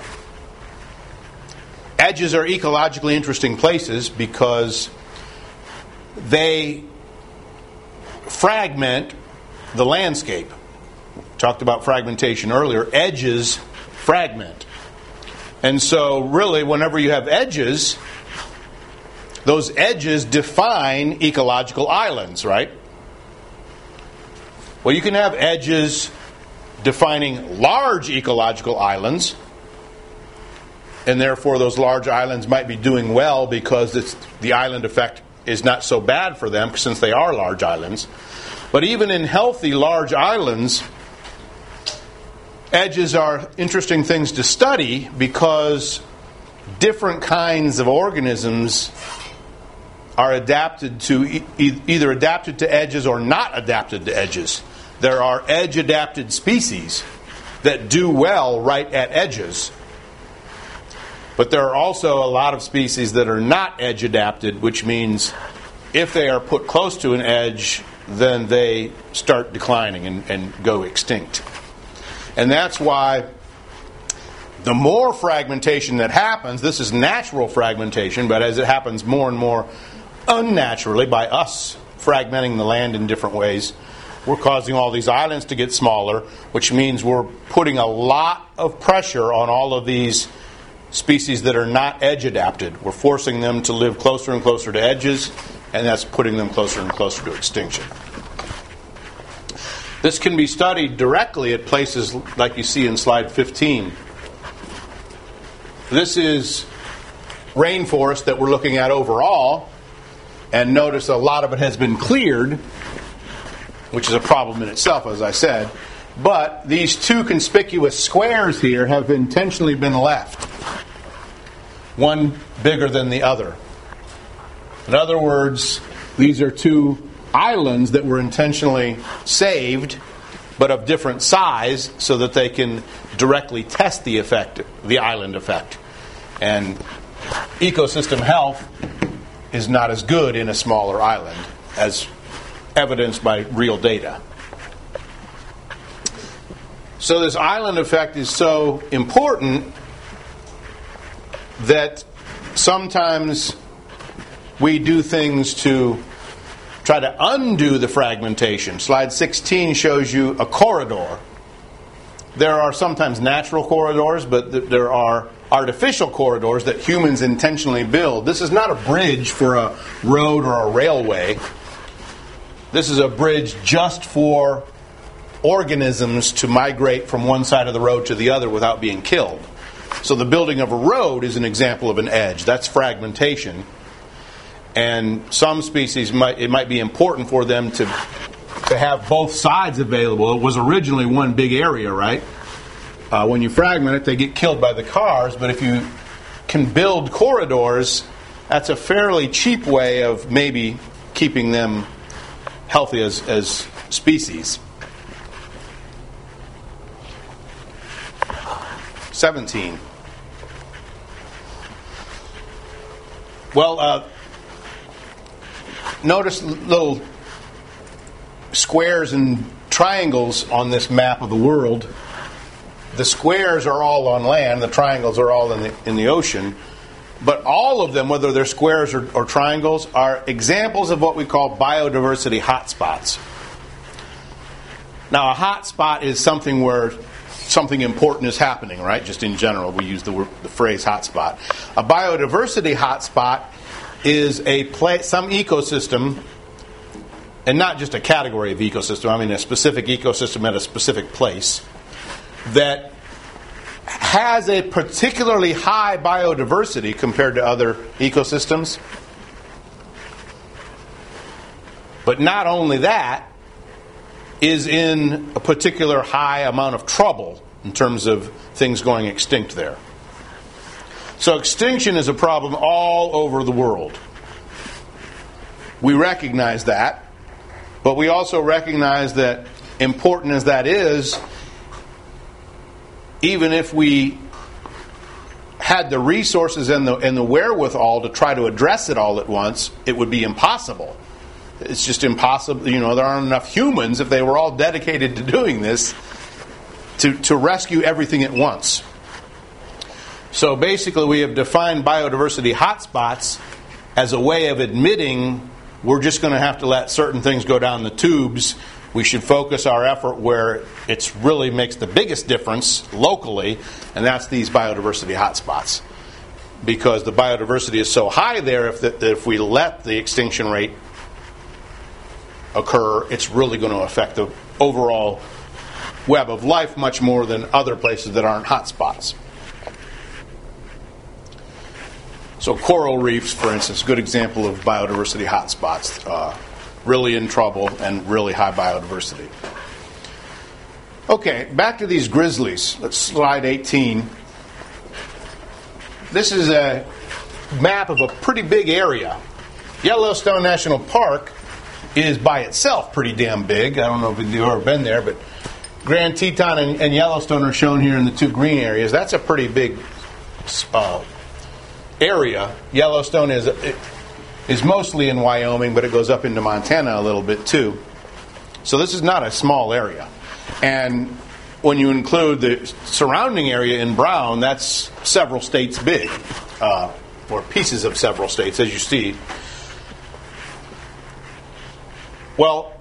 edges are ecologically interesting places because they fragment the landscape. Talked about fragmentation earlier. Edges fragment. And so really, whenever you have edges, those edges define ecological islands, right? Well, you can have edges defining large ecological islands, and therefore those large islands might be doing well because the island effect is not so bad for them since they are large islands. But even in healthy large islands, edges are interesting things to study because different kinds of organisms are adapted to either adapted to edges or not adapted to edges. There are edge-adapted species that do well right at edges. But there are also a lot of species that are not edge-adapted, which means if they are put close to an edge, then they start declining and go extinct. And that's why the more fragmentation that happens, this is natural fragmentation, but as it happens more and more unnaturally by us fragmenting the land in different ways, we're causing all these islands to get smaller, which means we're putting a lot of pressure on all of these species that are not edge adapted. We're forcing them to live closer and closer to edges, and that's putting them closer and closer to extinction. This can be studied directly at places like you see in slide 15. This is rainforest that we're looking at overall, and notice a lot of it has been cleared, which is a problem in itself, as I said. But these two conspicuous squares here have intentionally been left, one bigger than the other. In other words, these are two islands that were intentionally saved, but of different size, so that they can directly test the effect, the island effect. And ecosystem health is not as good in a smaller island, as evidenced by real data. So this island effect is so important that sometimes we do things to try to undo the fragmentation. Slide 16 shows you a corridor. There are sometimes natural corridors, but there are artificial corridors that humans intentionally build. This is not a bridge for a road or a railway. This is a bridge just for organisms to migrate from one side of the road to the other without being killed. So the building of a road is an example of an edge. That's fragmentation. And some species, it might be important for them to have both sides available. It was originally one big area, right? When you fragment it, they get killed by the cars. But if you can build corridors, that's a fairly cheap way of maybe keeping them healthy as species. 17. Well, notice little squares and triangles on this map of the world. The squares are all on land, the triangles are all in the ocean. But all of them, whether they're squares or triangles, are examples of what we call biodiversity hotspots. Now, a hotspot is something where something important is happening, right? Just in general, we use the phrase hotspot. A biodiversity hotspot is some ecosystem, and not just a category of ecosystem, I mean a specific ecosystem at a specific place, that has a particularly high biodiversity compared to other ecosystems. But not only that, is in a particular high amount of trouble in terms of things going extinct there. So extinction is a problem all over the world. We recognize that, but we also recognize that, important as that is, even if we had the resources and the wherewithal to try to address it all at once, it would be impossible. It's just impossible. There aren't enough humans, if they were all dedicated to doing this, to rescue everything at once. So basically we have defined biodiversity hotspots as a way of admitting we're just going to have to let certain things go down the tubes. We should focus our effort where it really makes the biggest difference locally, and that's these biodiversity hotspots. Because the biodiversity is so high there, if we let the extinction rate occur, it's really going to affect the overall web of life much more than other places that aren't hotspots. So coral reefs, for instance, good example of biodiversity hotspots. Really in trouble and really high biodiversity. Okay, back to these grizzlies. Let's slide 18. This is a map of a pretty big area. Yellowstone National Park is by itself pretty damn big. I don't know if you've ever been there, but Grand Teton and Yellowstone are shown here in the two green areas. That's a pretty big area. Yellowstone is mostly in Wyoming, but it goes up into Montana a little bit too. So this is not a small area. And when you include the surrounding area in brown, that's several states big, or pieces of several states, as you see. Well,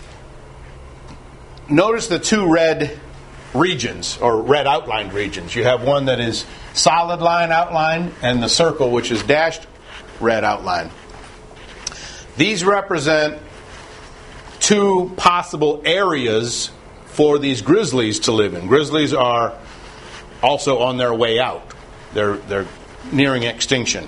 notice the two red regions, or red outlined regions. You have one that is solid line outline, and the circle, which is dashed red outline. These represent two possible areas for these grizzlies to live in. Grizzlies are also on their way out. They're nearing extinction.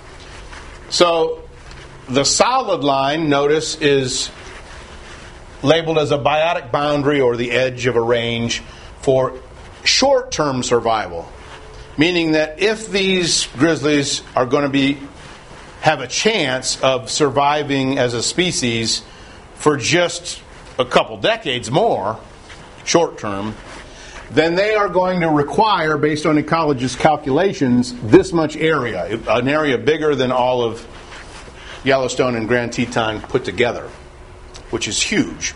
So the solid line, notice, is labeled as a biotic boundary or the edge of a range for short-term survival, meaning that if these grizzlies are going to have a chance of surviving as a species for just a couple decades more, short-term, then they are going to require, based on ecologists' calculations, this much area, an area bigger than all of Yellowstone and Grand Teton put together, which is huge.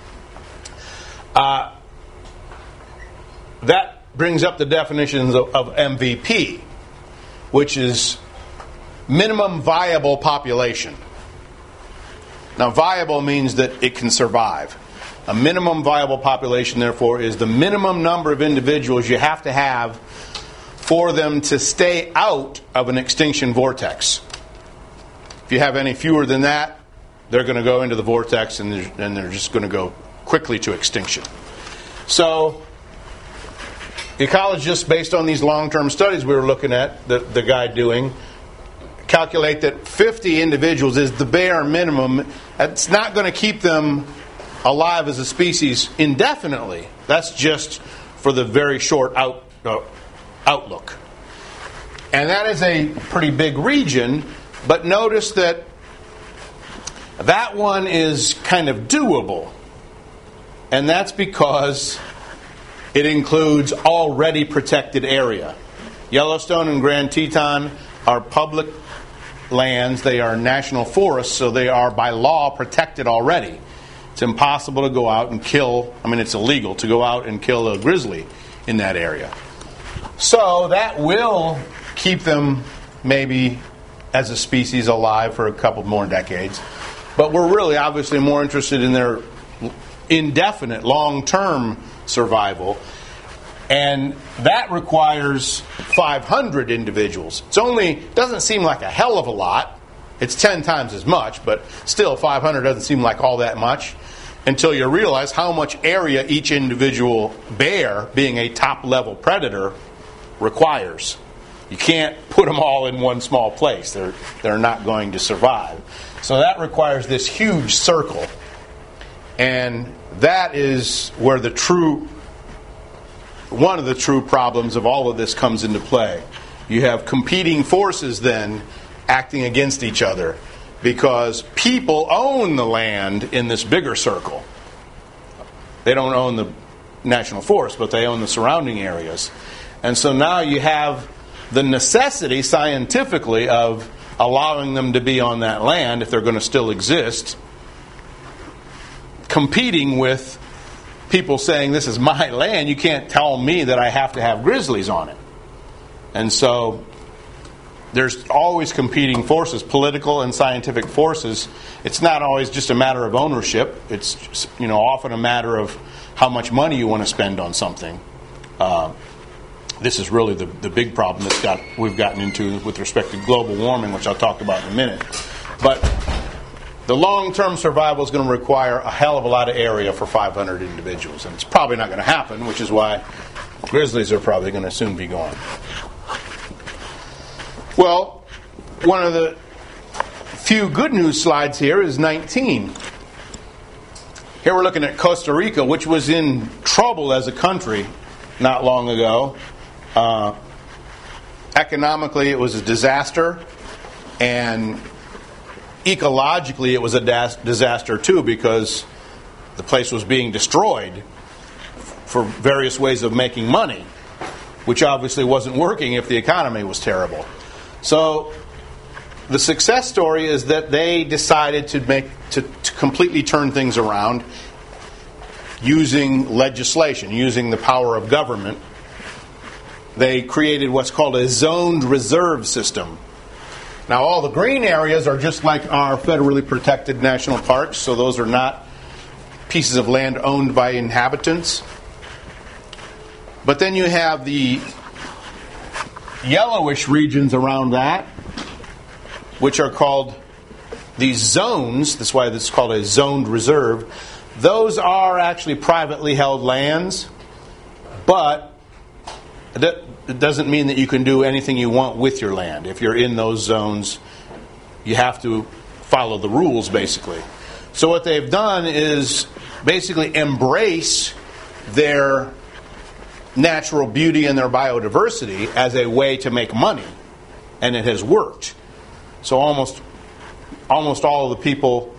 That brings up the definitions of MVP, which is minimum viable population. Now, viable means that it can survive. A minimum viable population, therefore, is the minimum number of individuals you have to have for them to stay out of an extinction vortex. If you have any fewer than that, they're going to go into the vortex and they're just going to go quickly to extinction. So, ecologists, based on these long-term studies we were looking at, the guy doing, calculate that 50 individuals is the bare minimum. It's not going to keep them alive as a species indefinitely. That's just for the very short outlook. And that is a pretty big region, but notice that one is kind of doable. And that's because it includes already protected area. Yellowstone and Grand Teton are public lands. They are national forests, so they are by law protected already. It's impossible to go out and kill, it's illegal to go out and kill a grizzly in that area. So that will keep them maybe as a species alive for a couple more decades. But we're really obviously more interested in their indefinite, long-term survival. And that requires 500 individuals. It doesn't seem like a hell of a lot. It's 10 times as much, but still 500 doesn't seem like all that much until you realize how much area each individual bear, being a top-level predator, requires. You can't put them all in one small place. They're not going to survive. So that requires this huge circle. And that is where one of the true problems of all of this comes into play. You have competing forces then acting against each other because people own the land in this bigger circle. They don't own the national forest, but they own the surrounding areas. And so now you have the necessity scientifically of allowing them to be on that land if they're going to still exist, competing with people saying, this is my land, you can't tell me that I have to have grizzlies on it. And so there's always competing forces, political and scientific forces. It's not always just a matter of ownership. It's often a matter of how much money you want to spend on something. This is really the big problem we've gotten into with respect to global warming, which I'll talk about in a minute. But the long-term survival is going to require a hell of a lot of area for 500 individuals. And it's probably not going to happen, which is why grizzlies are probably going to soon be gone. Well, one of the few good news slides here is 19. Here we're looking at Costa Rica, which was in trouble as a country not long ago. Economically, it was a disaster, and ecologically, it was a disaster too because the place was being destroyed for various ways of making money, which obviously wasn't working if the economy was terrible. So the success story is that they decided to completely turn things around using legislation, using the power of government. They created what's called a zoned reserve system. Now, all the green areas are just like our federally protected national parks, so those are not pieces of land owned by inhabitants. But then you have the yellowish regions around that, which are called these zones. That's why this is called a zoned reserve. Those are actually privately held lands, but it doesn't mean that you can do anything you want with your land. If you're in those zones, you have to follow the rules, basically. So what they've done is basically embrace their natural beauty and their biodiversity as a way to make money, and it has worked. So almost all of the people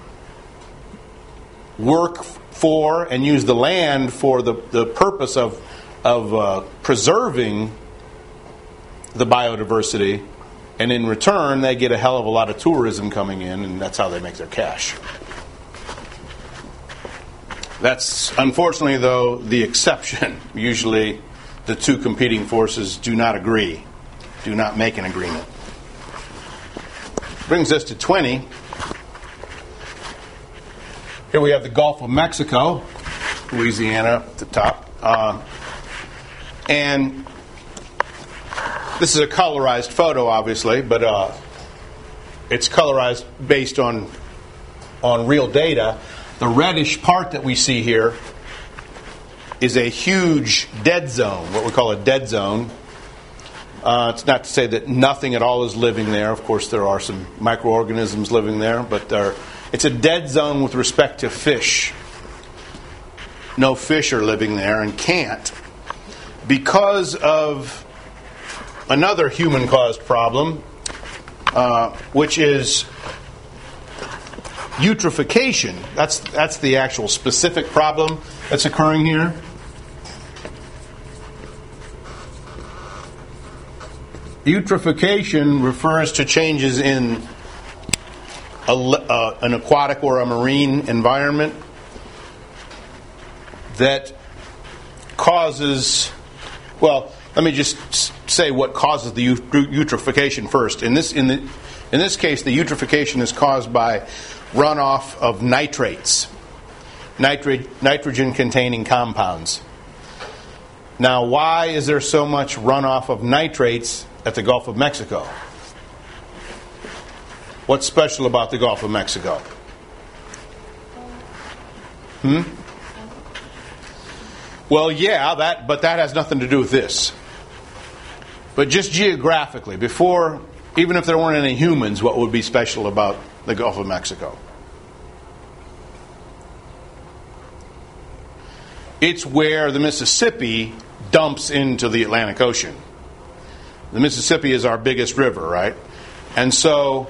work for and use the land for the purpose of preserving the biodiversity, and in return they get a hell of a lot of tourism coming in, and that's how they make their cash. That's unfortunately, though, the exception. Usually the two competing forces do not agree, do not make an agreement. Brings us to 20. Here we have the Gulf of Mexico, Louisiana at the top. And this is a colorized photo, obviously, but it's colorized based on real data. The reddish part that we see here is a huge dead zone, what we call a dead zone. It's not to say that nothing at all is living there. Of course, there are some microorganisms living there, but it's a dead zone with respect to fish. No fish are living there and can't, because of another human-caused problem, which is eutrophication. That's the actual specific problem that's occurring here. Eutrophication refers to changes in an aquatic or a marine environment that causes, well, let me just say what causes the eutrophication first. In this case, the eutrophication is caused by runoff of nitrates, nitrogen-containing compounds. Now, why is there so much runoff of nitrates at the Gulf of Mexico? What's special about the Gulf of Mexico? Well, yeah, but that has nothing to do with this. But just geographically, before, even if there weren't any humans, what would be special about the Gulf of Mexico? It's where the Mississippi dumps into the Atlantic Ocean. The Mississippi is our biggest river, right? And so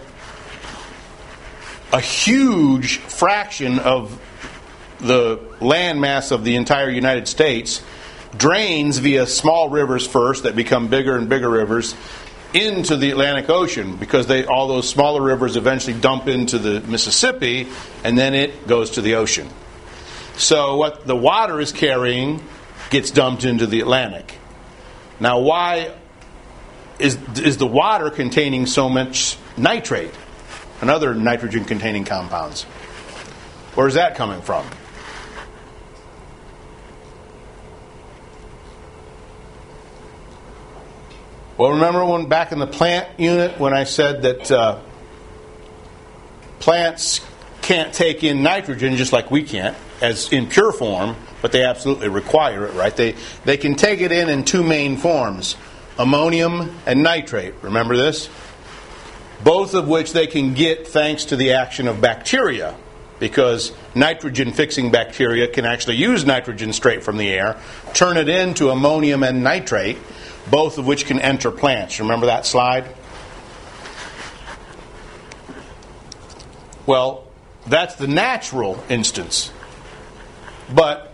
a huge fraction of the land mass of the entire United States drains via small rivers first that become bigger and bigger rivers into the Atlantic Ocean, because all those smaller rivers eventually dump into the Mississippi, and then it goes to the ocean. So what the water is carrying gets dumped into the Atlantic. Now, why is the water containing so much nitrate and other nitrogen-containing compounds? Where's that coming from? Well, remember when back in the plant unit when I said that plants can't take in nitrogen just like we can't, as in pure form, but they absolutely require it, right? They can take it in two main forms, ammonium and nitrate. Remember this? Both of which they can get thanks to the action of bacteria, because nitrogen-fixing bacteria can actually use nitrogen straight from the air, turn it into ammonium and nitrate, both of which can enter plants. Remember that slide? Well, that's the natural instance. But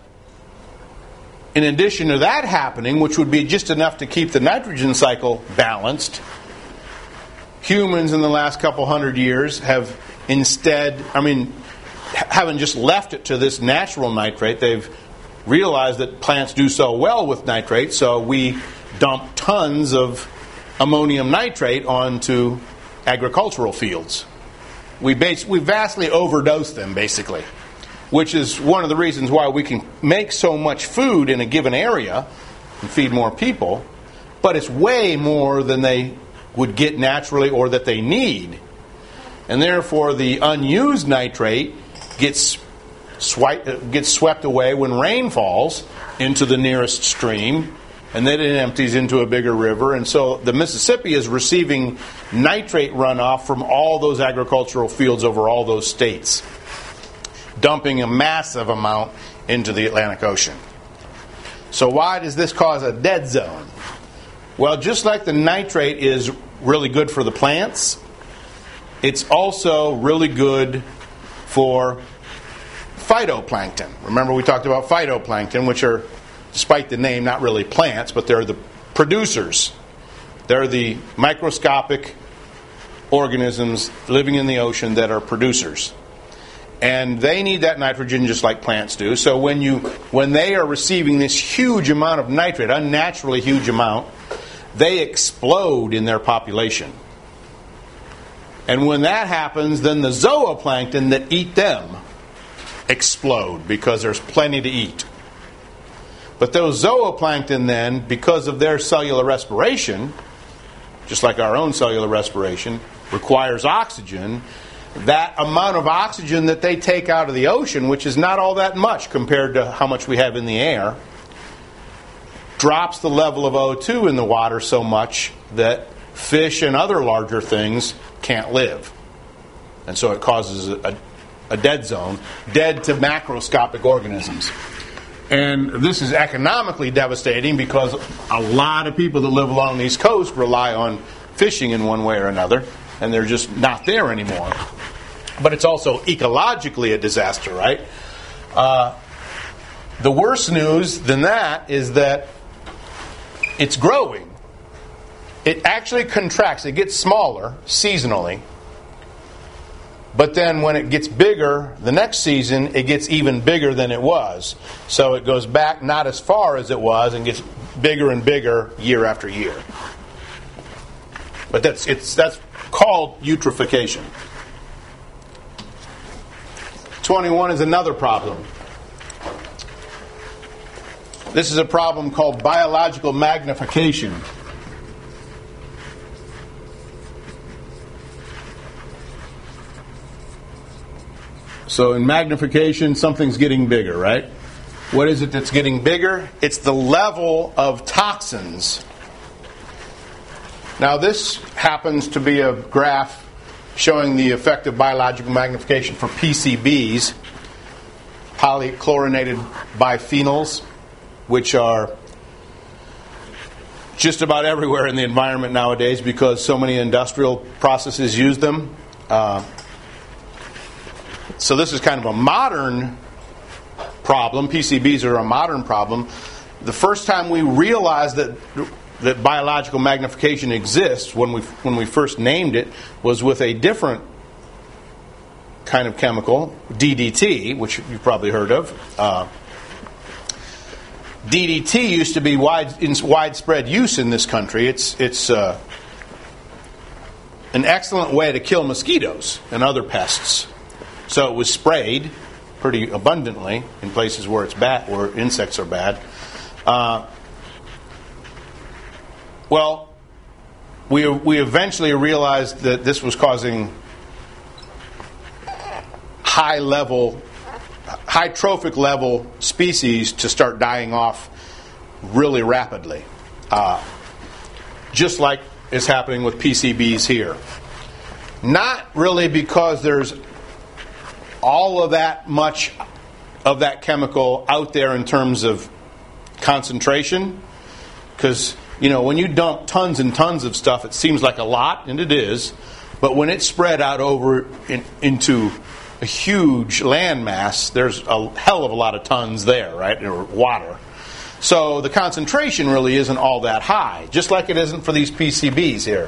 in addition to that happening, which would be just enough to keep the nitrogen cycle balanced, humans in the last couple hundred years have instead, haven't just left it to this natural nitrate. They've realized that plants do so well with nitrate, so we dump tons of ammonium nitrate onto agricultural fields. We vastly overdose them, basically, which is one of the reasons why we can make so much food in a given area and feed more people, but it's way more than they would get naturally or that they need. And therefore, the unused nitrate gets swept away when rain falls into the nearest stream, and then it empties into a bigger river. And so the Mississippi is receiving nitrate runoff from all those agricultural fields over all those states, dumping a massive amount into the Atlantic Ocean. So why does this cause a dead zone? Well, just like the nitrate is really good for the plants, it's also really good for phytoplankton. Remember we talked about phytoplankton, which are, despite the name, not really plants, but they're the producers. They're the microscopic organisms living in the ocean that are producers. And they need that nitrogen just like plants do. So when they are receiving this huge amount of nitrate, unnaturally huge amount, they explode in their population. And when that happens, then the zooplankton that eat them explode because there's plenty to eat. But those zooplankton then, because of their cellular respiration, just like our own cellular respiration, requires oxygen. That amount of oxygen that they take out of the ocean, which is not all that much compared to how much we have in the air, drops the level of O2 in the water so much that fish and other larger things can't live. And so it causes a dead zone, dead to macroscopic organisms. And this is economically devastating because a lot of people that live along the East Coast rely on fishing in one way or another, and they're just not there anymore. But it's also ecologically a disaster, right? The worst news than that is that it's growing. It actually contracts. It gets smaller seasonally. But then when it gets bigger, the next season, it gets even bigger than it was. So it goes back not as far as it was and gets bigger and bigger year after year. But that's called eutrophication. 21 is another problem. This is a problem called biological magnification. So in magnification, something's getting bigger, right? What is it that's getting bigger? It's the level of toxins. Now this happens to be a graph showing the effect of biological magnification for PCBs, polychlorinated biphenyls, which are just about everywhere in the environment nowadays because so many industrial processes use them. So this is kind of a modern problem. PCBs are a modern problem. The first time we realized that biological magnification exists, when we first named it, was with a different kind of chemical, DDT, which you've probably heard of. DDT used to be in widespread use in this country. It's an excellent way to kill mosquitoes and other pests. So it was sprayed pretty abundantly in places where it's bad, where insects are bad. Well, we eventually realized that this was causing high trophic level species to start dying off really rapidly, just like is happening with PCBs here. Not really because there's all of that much of that chemical out there in terms of concentration, because when you dump tons and tons of stuff, it seems like a lot, and it is, but when it's spread out over into a huge land mass, there's a hell of a lot of tons there, right, or water. So the concentration really isn't all that high, just like it isn't for these PCBs here.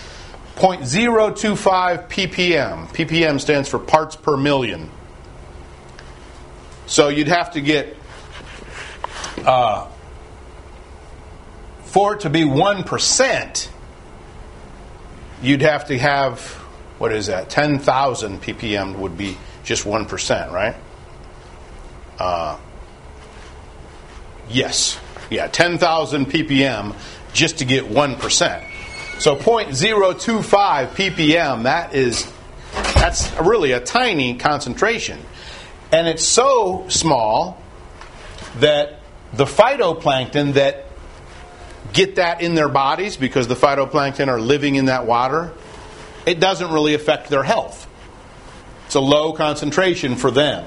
0.025 ppm. ppm stands for parts per million. So you'd have to get, for it to be 1%, you'd have to have, what is that, 10,000 ppm would be just 1%, right? Yes. Yeah, 10,000 ppm just to get 1%. So 0.025 ppm, that's really a tiny concentration. And it's so small that the phytoplankton that get that in their bodies, because the phytoplankton are living in that water, it doesn't really affect their health. It's a low concentration for them.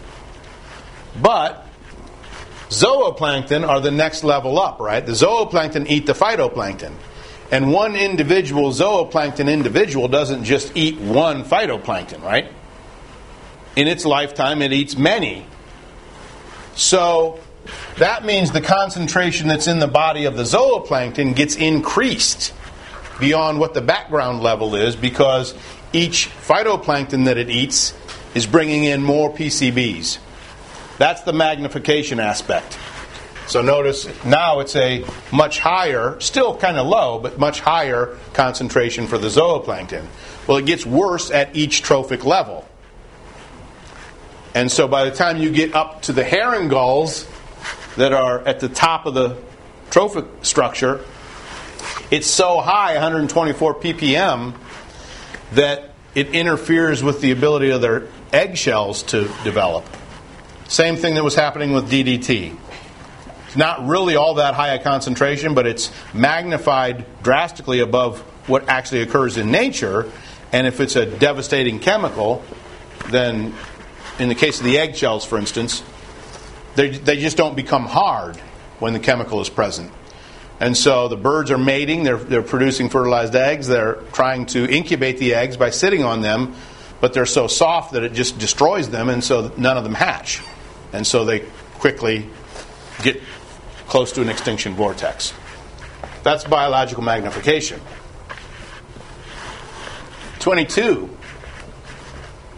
But zooplankton are the next level up, right? The zooplankton eat the phytoplankton. And one individual zooplankton individual doesn't just eat one phytoplankton, right? In its lifetime, it eats many. So that means the concentration that's in the body of the zooplankton gets increased beyond what the background level is, because each phytoplankton that it eats is bringing in more PCBs. That's the magnification aspect. So notice now it's a much higher, still kind of low, but much higher concentration for the zooplankton. Well, it gets worse at each trophic level. And so by the time you get up to the herring gulls that are at the top of the trophic structure, it's so high, 124 ppm, that it interferes with the ability of their eggshells to develop. Same thing that was happening with DDT. It's not really all that high a concentration, but it's magnified drastically above what actually occurs in nature. And if it's a devastating chemical, then in the case of the eggshells, for instance, they just don't become hard when the chemical is present. And so the birds are mating, they're producing fertilized eggs, they're trying to incubate the eggs by sitting on them, but they're so soft that it just destroys them, and so none of them hatch. And so they quickly get close to an extinction vortex. That's biological magnification. 22.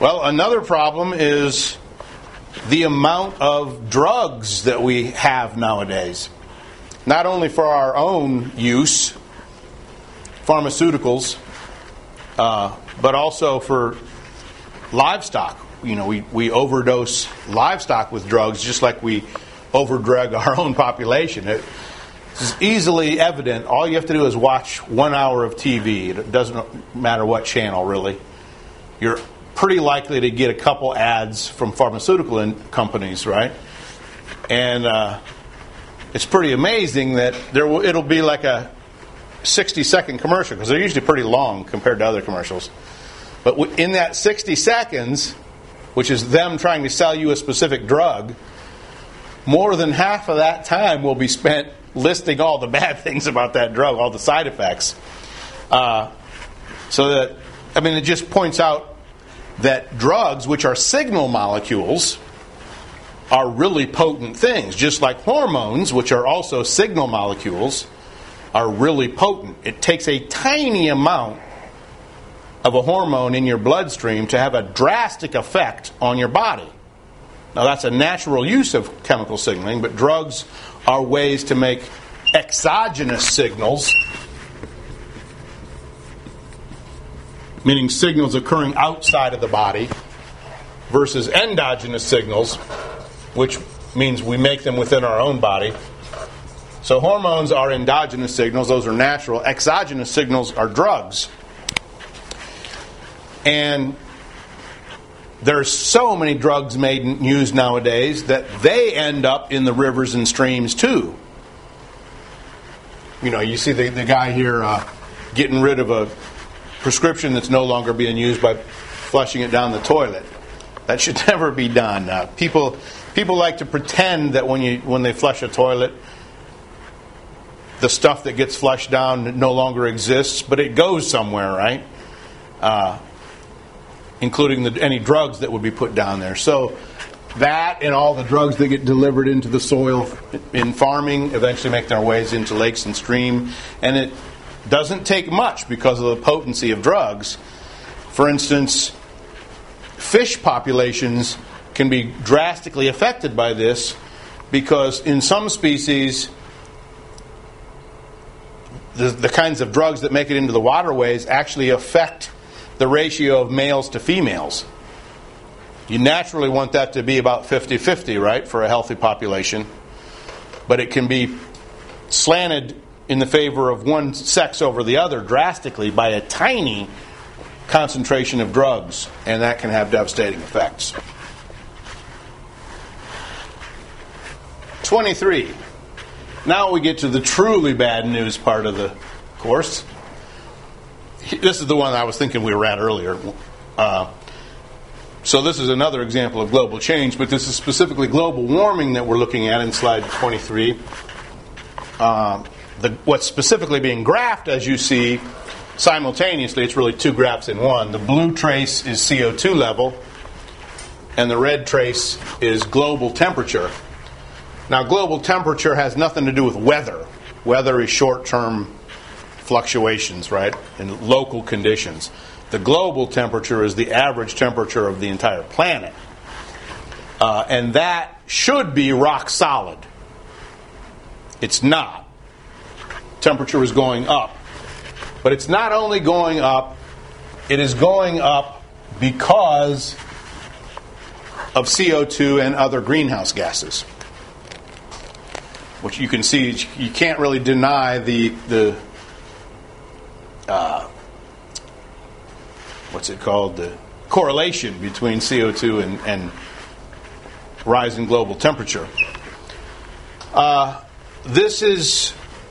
Well, another problem is the amount of drugs that we have nowadays. Not only for our own use, pharmaceuticals, but also for livestock. We overdose livestock with drugs just like we overdrug our own population. It's easily evident. All you have to do is watch 1 hour of TV. It doesn't matter what channel, really. You're pretty likely to get a couple ads from pharmaceutical companies, right? And it's pretty amazing that it'll be like a 60-second commercial, because they're usually pretty long compared to other commercials. But in that 60 seconds, which is them trying to sell you a specific drug, more than half of that time will be spent listing all the bad things about that drug, all the side effects. It just points out that drugs, which are signal molecules, are really potent things. Just like hormones, which are also signal molecules, are really potent. It takes a tiny amount of a hormone in your bloodstream to have a drastic effect on your body. Now, that's a natural use of chemical signaling, but drugs are ways to make exogenous signals, meaning signals occurring outside of the body, versus endogenous signals, which means we make them within our own body. So hormones are endogenous signals, those are natural. Exogenous signals are drugs. And there's so many drugs made and used nowadays that they end up in the rivers and streams too. You see the guy here getting rid of a prescription that's no longer being used by flushing it down the toilet. That should never be done. People like to pretend that when they flush a toilet, the stuff that gets flushed down no longer exists, but it goes somewhere, right? Including any drugs that would be put down there. So that and all the drugs that get delivered into the soil in farming eventually make their ways into lakes and stream. And it doesn't take much because of the potency of drugs. For instance, fish populations can be drastically affected by this because in some species, the kinds of drugs that make it into the waterways actually affect the ratio of males to females. You naturally want that to be about 50-50, right, for a healthy population. But it can be slanted in the favor of one sex over the other drastically by a tiny concentration of drugs, and that can have devastating effects. 23. Now we get to the truly bad news part of the course. This is the one I was thinking we were at earlier. So this is another example of global change, but this is specifically global warming that we're looking at in slide 23. What's specifically being graphed, as you see, simultaneously, it's really two graphs in one. The blue trace is CO2 level, and the red trace is global temperature. Now, global temperature has nothing to do with weather. Weather is short-term fluctuations, right, in local conditions. The global temperature is the average temperature of the entire planet. And that should be rock solid. It's not. Temperature is going up. But it's not only going up, it is going up because of CO2 and other greenhouse gases. Which you can see, you can't really deny the correlation between CO2 and rise in global temperature. This is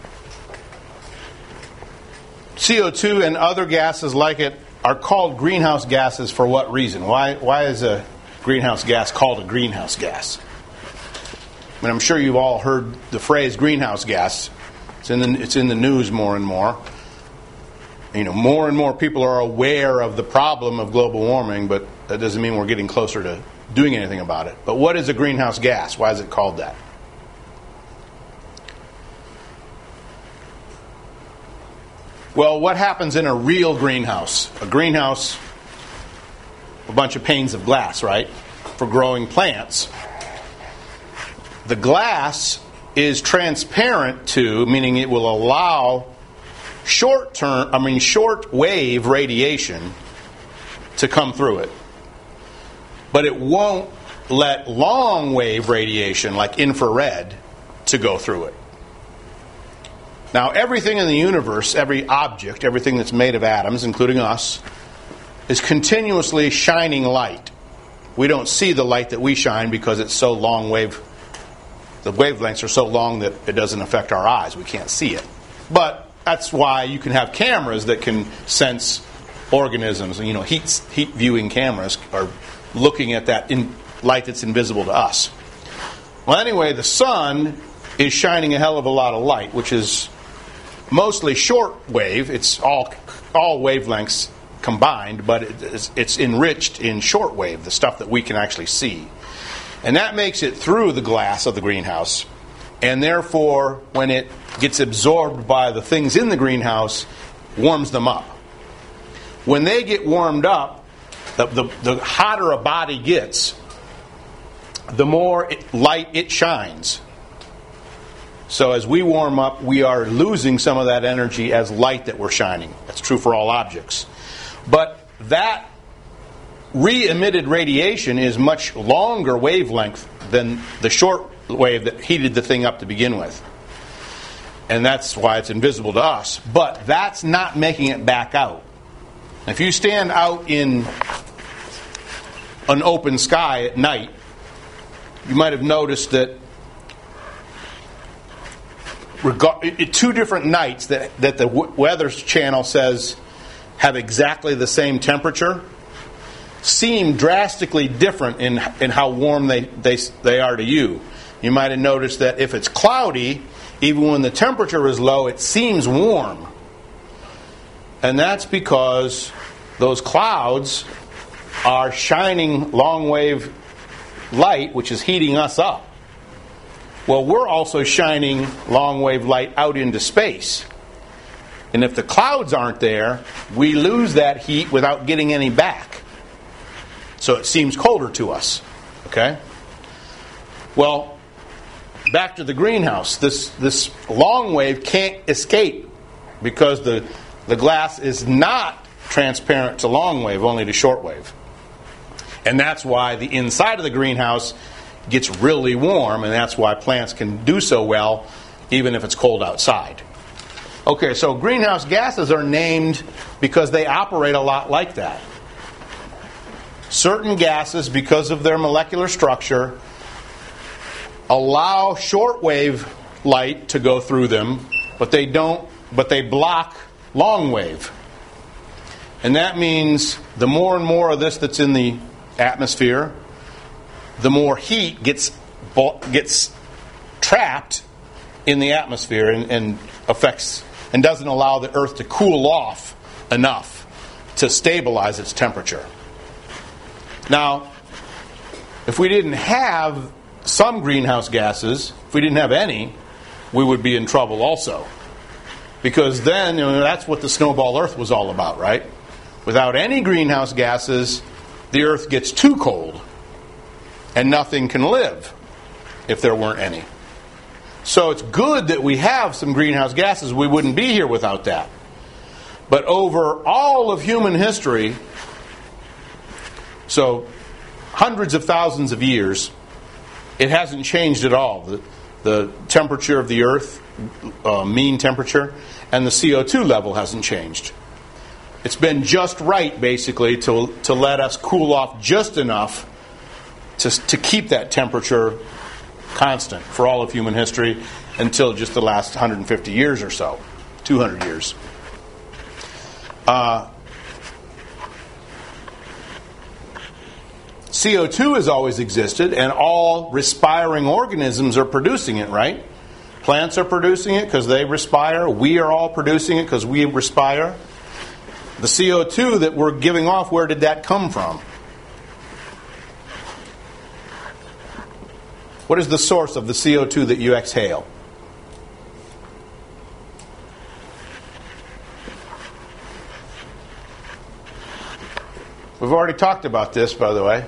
CO2 and other gases like it are called greenhouse gases for what reason? Why is a greenhouse gas called a greenhouse gas? I mean, I'm sure you've all heard the phrase greenhouse gas. It's in the news more and more. More and more people are aware of the problem of global warming, but that doesn't mean we're getting closer to doing anything about it. But what is a greenhouse gas? Why is it called that? Well, what happens in a real greenhouse? A bunch of panes of glass, right, for growing plants. The glass is transparent to, meaning it will allow short wave radiation to come through it. But it won't let long wave radiation, like infrared, to go through it. Now, everything in the universe, every object, everything that's made of atoms, including us, is continuously shining light. We don't see the light that we shine because it's so long wave. The wavelengths are so long that it doesn't affect our eyes. We can't see it. But that's why you can have cameras that can sense organisms. Heat viewing cameras are looking at that light that's invisible to us. Well, anyway, the sun is shining a hell of a lot of light, which is mostly short wave. It's all wavelengths combined, but it's enriched in short wave, the stuff that we can actually see. And that makes it through the glass of the greenhouse. And therefore, when it gets absorbed by the things in the greenhouse, warms them up. When they get warmed up, the hotter a body gets, the more light it shines. So as we warm up, we are losing some of that energy as light that we're shining. That's true for all objects. But that re-emitted radiation is much longer wavelength than the short wave that heated the thing up to begin with. And that's why it's invisible to us. But that's not making it back out. If you stand out in an open sky at night, you might have noticed that two different nights that the Weather Channel says have exactly the same temperature seem drastically different in how warm they are to you. You might have noticed that if it's cloudy, even when the temperature is low, it seems warm. And that's because those clouds are shining long wave light, which is heating us up. Well, we're also shining long wave light out into space. And if the clouds aren't there, we lose that heat without getting any back. So it seems colder to us. Okay? Well, back to the greenhouse. This long wave can't escape because the glass is not transparent to long wave, only to short wave. And that's why the inside of the greenhouse gets really warm, and that's why plants can do so well even if it's cold outside. Okay, so greenhouse gases are named because they operate a lot like that. Certain gases, because of their molecular structure, allow shortwave light to go through them, but they block long wave. And that means the more and more of this that's in the atmosphere, the more heat gets trapped in the atmosphere and affects and doesn't allow the Earth to cool off enough to stabilize its temperature. Now, if we didn't have some greenhouse gases, if we didn't have any, we would be in trouble also. Because then, that's what the snowball Earth was all about, right? Without any greenhouse gases, the Earth gets too cold, and nothing can live if there weren't any. So it's good that we have some greenhouse gases. We wouldn't be here without that. But over all of human history, so hundreds of thousands of years, it hasn't changed at all. The temperature of the Earth, mean temperature, and the CO2 level hasn't changed. It's been just right, basically, to let us cool off just enough to keep that temperature constant for all of human history until just the last 150 years or so, 200 years. CO2 has always existed, and all respiring organisms are producing it, right? Plants are producing it because they respire. We are all producing it because we respire. The CO2 that we're giving off, where did that come from? What is the source of the CO2 that you exhale? We've already talked about this, by the way.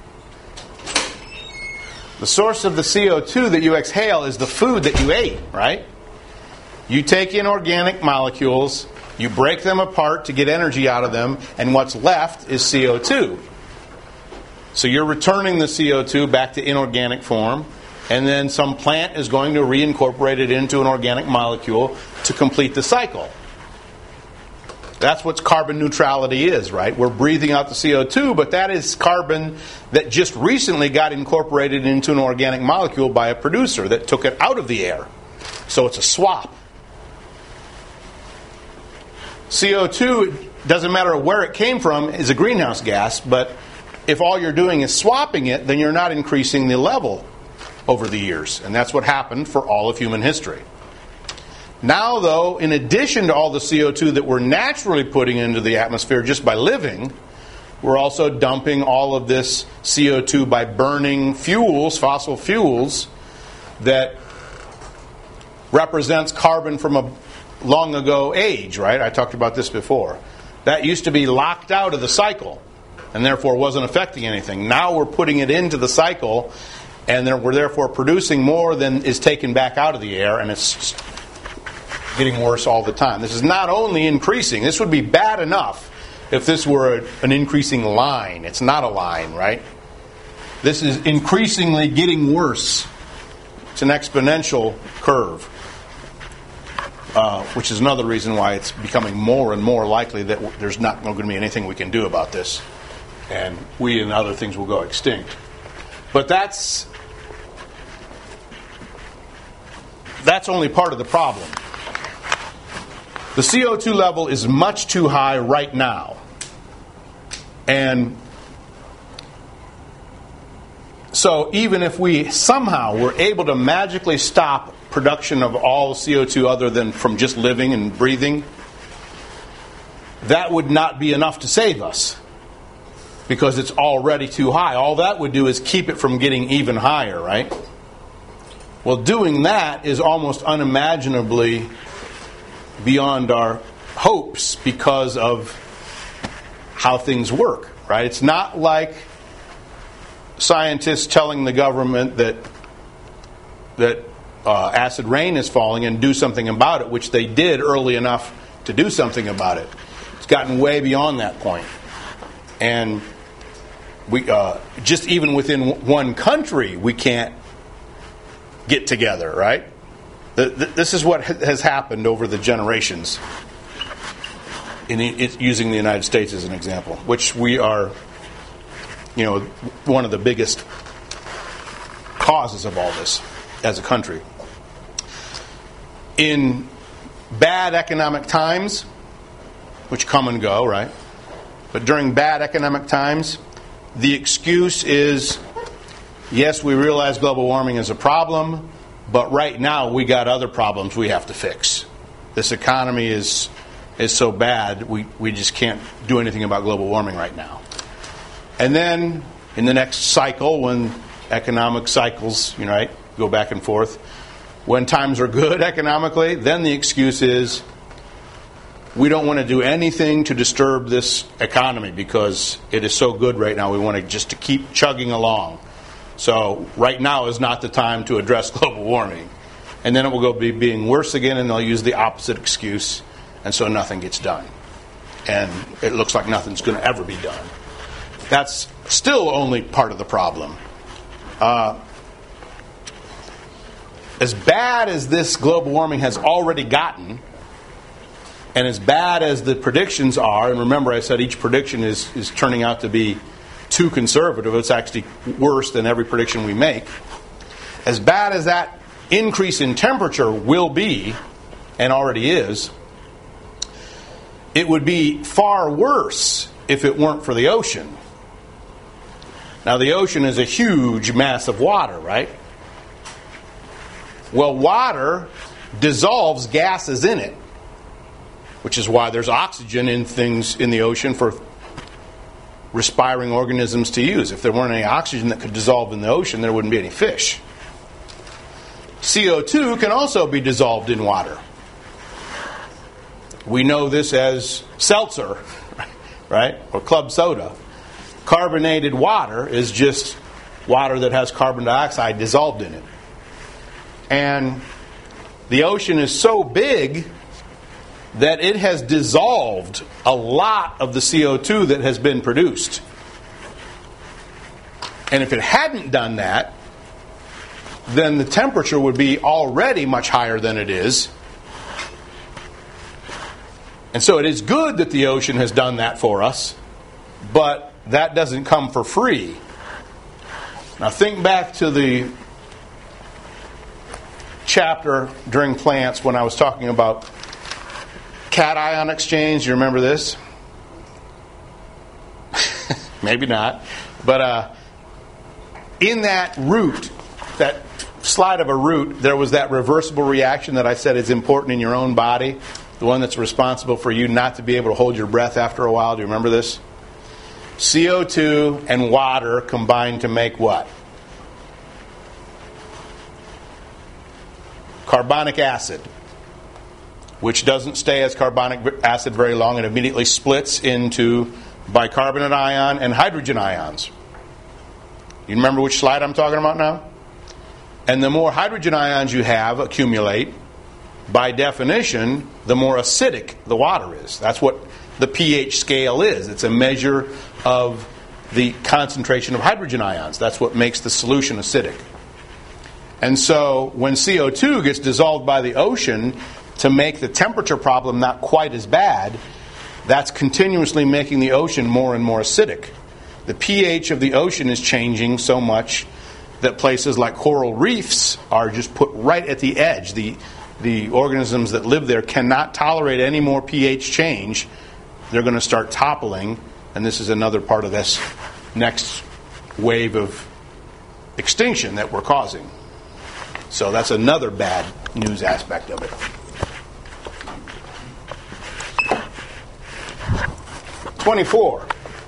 The source of the CO2 that you exhale is the food that you ate, right? You take in organic molecules, you break them apart to get energy out of them, and what's left is CO2. So you're returning the CO2 back to inorganic form, and then some plant is going to reincorporate it into an organic molecule to complete the cycle. That's what carbon neutrality is, right? We're breathing out the CO2, but that is carbon that just recently got incorporated into an organic molecule by a producer that took it out of the air. So it's a swap. CO2, doesn't matter where it came from, is a greenhouse gas, but if all you're doing is swapping it, then you're not increasing the level over the years. And that's what happened for all of human history. Now, though, in addition to all the CO2 that we're naturally putting into the atmosphere just by living, we're also dumping all of this CO2 by burning fuels, fossil fuels, that represents carbon from a long ago age, right? I talked about this before. That used to be locked out of the cycle and therefore wasn't affecting anything. Now we're putting it into the cycle and we're therefore producing more than is taken back out of the air, and it's getting worse all the time. This is not only increasing. This would be bad enough if this were an increasing line. It's not a line, right? This is increasingly getting worse. It's an exponential curve. Which is another reason why it's becoming more and more likely that there's not going to be anything we can do about this. And we and other things will go extinct. But that's only part of the problem. The CO2 level is much too high right now. And so even if we somehow were able to magically stop production of all CO2 other than from just living and breathing, that would not be enough to save us because it's already too high. All that would do is keep it from getting even higher, right? Well, doing that is almost unimaginably beyond our hopes because of how things work, right? It's not like scientists telling the government that acid rain is falling and do something about it, which they did early enough to do something about it. It's gotten way beyond that point. And we just even within one country, we can't get together, right? This is what has happened over the generations, using the United States as an example, which we are, one of the biggest causes of all this as a country. In bad economic times, which come and go, right? But during bad economic times, the excuse is, yes, we realize global warming is a problem, but right now we got other problems we have to fix. This economy is so bad, we just can't do anything about global warming right now. And then in the next cycle, when economic cycles, right, go back and forth, when times are good economically, then the excuse is we don't want to do anything to disturb this economy because it is so good right now. We want to keep chugging along. So right now is not the time to address global warming. And then it will go being worse again, and they'll use the opposite excuse, and so nothing gets done. And it looks like nothing's going to ever be done. That's still only part of the problem. As bad as this global warming has already gotten, and as bad as the predictions are, and remember I said each prediction is turning out to be too conservative, it's actually worse than every prediction we make. As bad as that increase in temperature will be, and already is, it would be far worse if it weren't for the ocean. Now the ocean is a huge mass of water, right? Well, water dissolves gases in it, which is why there's oxygen in things in the ocean for respiring organisms to use. If there weren't any oxygen that could dissolve in the ocean, there wouldn't be any fish. CO2 can also be dissolved in water. We know this as seltzer, right? Or club soda. Carbonated water is just water that has carbon dioxide dissolved in it. And the ocean is so big that it has dissolved a lot of the CO2 that has been produced. And if it hadn't done that, then the temperature would be already much higher than it is. And so it is good that the ocean has done that for us, but that doesn't come for free. Now think back to the chapter during plants when I was talking about cation exchange. You remember this? Maybe not. But in that root, that slide of a root, there was that reversible reaction that I said is important in your own body. The one that's responsible for you not to be able to hold your breath after a while. Do you remember this? CO2 and water combine to make what? Carbonic acid, which doesn't stay as carbonic acid very long and immediately splits into bicarbonate ion and hydrogen ions. You remember which slide I'm talking about now? And the more hydrogen ions you have accumulate, by definition, the more acidic the water is. That's what the pH scale is. It's a measure of the concentration of hydrogen ions. That's what makes the solution acidic. And so when CO2 gets dissolved by the ocean to make the temperature problem not quite as bad, that's continuously making the ocean more and more acidic. The pH of the ocean is changing so much that places like coral reefs are just put right at the edge. The organisms that live there cannot tolerate any more pH change. They're going to start toppling, and this is another part of this next wave of extinction that we're causing. So that's another bad news aspect of it. '24.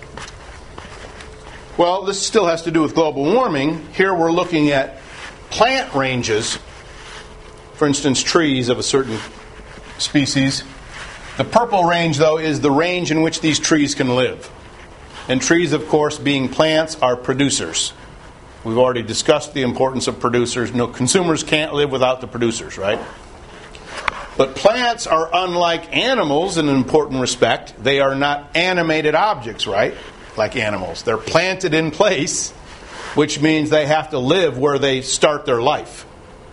Well, this still has to do with global warming. Here we're looking at plant ranges. For instance, trees of a certain species. The purple range, though, is the range in which these trees can live. And trees, of course, being plants, are producers. We've already discussed the importance of producers. No, consumers can't live without the producers, right? But plants are unlike animals in an important respect. They are not animated objects, right? Like animals. They're planted in place, which means they have to live where they start their life.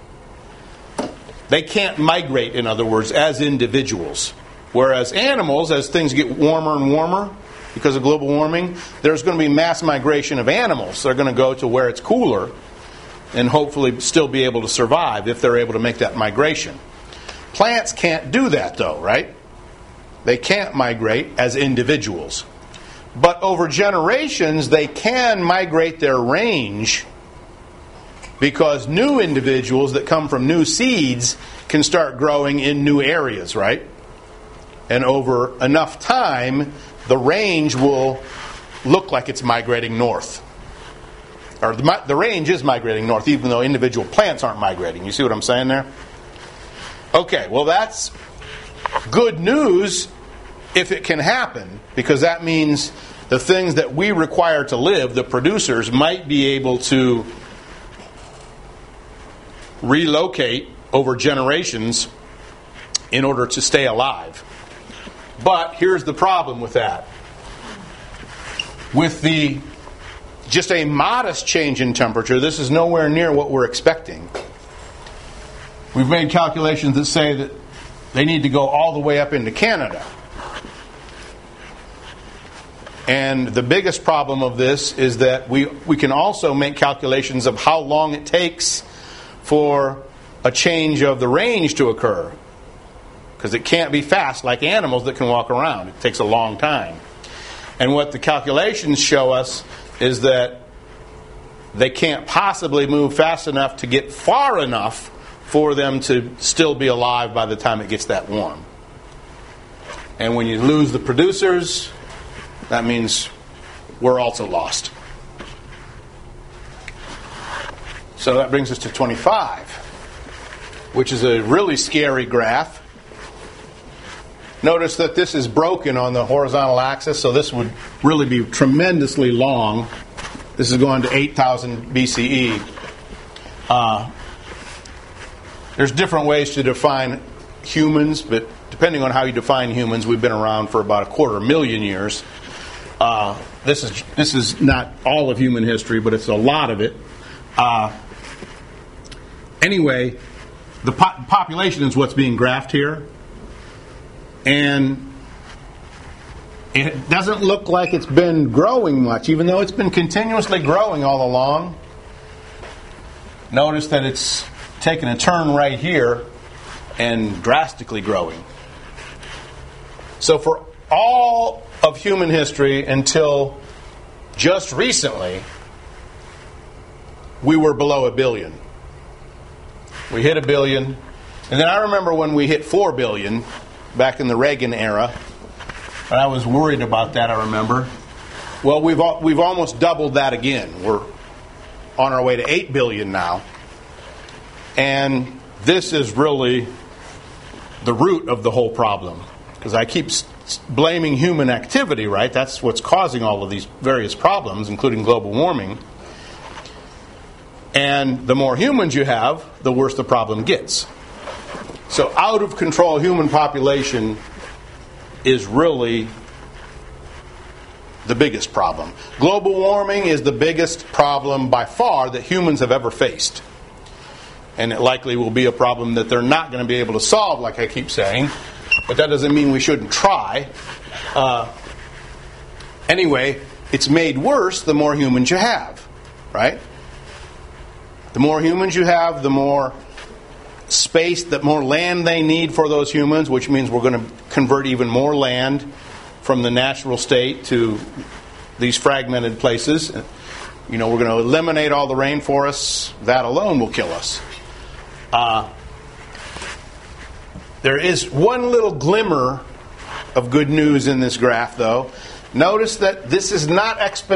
They can't migrate, in other words, as individuals. Whereas animals, as things get warmer and warmer because of global warming, there's going to be mass migration of animals. They're going to go to where it's cooler and hopefully still be able to survive if they're able to make that migration. Plants can't do that, though, right? They can't migrate as individuals. But over generations, they can migrate their range because new individuals that come from new seeds can start growing in new areas, right? And over enough time, the range will look like it's migrating north. Or the range is migrating north, even though individual plants aren't migrating. You see what I'm saying there? Okay, well that's good news if it can happen, because that means the things that we require to live, the producers, might be able to relocate over generations in order to stay alive. But here's the problem with that. With just a modest change in temperature, this is nowhere near what we're expecting. We've made calculations that say that they need to go all the way up into Canada. And the biggest problem of this is that we can also make calculations of how long it takes for a change of the range to occur. Because it can't be fast like animals that can walk around. It takes a long time. And what the calculations show us is that they can't possibly move fast enough to get far enough for them to still be alive by the time it gets that warm. And when you lose the producers, that means we're also lost. So that brings us to 25, which is a really scary graph. Notice that this is broken on the horizontal axis, so this would really be tremendously long. This is going to 8,000 BCE. There's different ways to define humans, but depending on how you define humans, we've been around for about 250,000 years. This is not all of human history, but it's a lot of it. Anyway, the population is what's being graphed here. And it doesn't look like it's been growing much, even though it's been continuously growing all along. Notice that it's taken a turn right here and drastically growing. So for all of human history until just recently, we were below 1 billion. We hit 1 billion. And then I remember when we hit 4 billion back in the Reagan era. And I was worried about that, I remember. Well, we've almost doubled that again. We're on our way to 8 billion now. And this is really the root of the whole problem. Because I keep blaming human activity, right? That's what's causing all of these various problems, including global warming. And the more humans you have, the worse the problem gets. So out of control human population is really the biggest problem. Global warming is the biggest problem by far that humans have ever faced. And it likely will be a problem that they're not going to be able to solve, like I keep saying. But that doesn't mean we shouldn't try. Anyway, it's made worse the more humans you have, right? The more humans you have, the more space, the more land they need for those humans, which means we're going to convert even more land from the natural state to these fragmented places. We're going to eliminate all the rainforests. That alone will kill us. There is one little glimmer of good news in this graph, though. Notice that this is not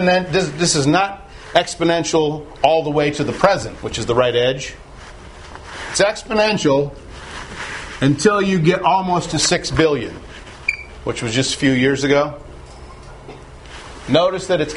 exponential all the way to the present, which is the right edge. It's exponential until you get almost to 6 billion, which was just a few years ago. Notice that it's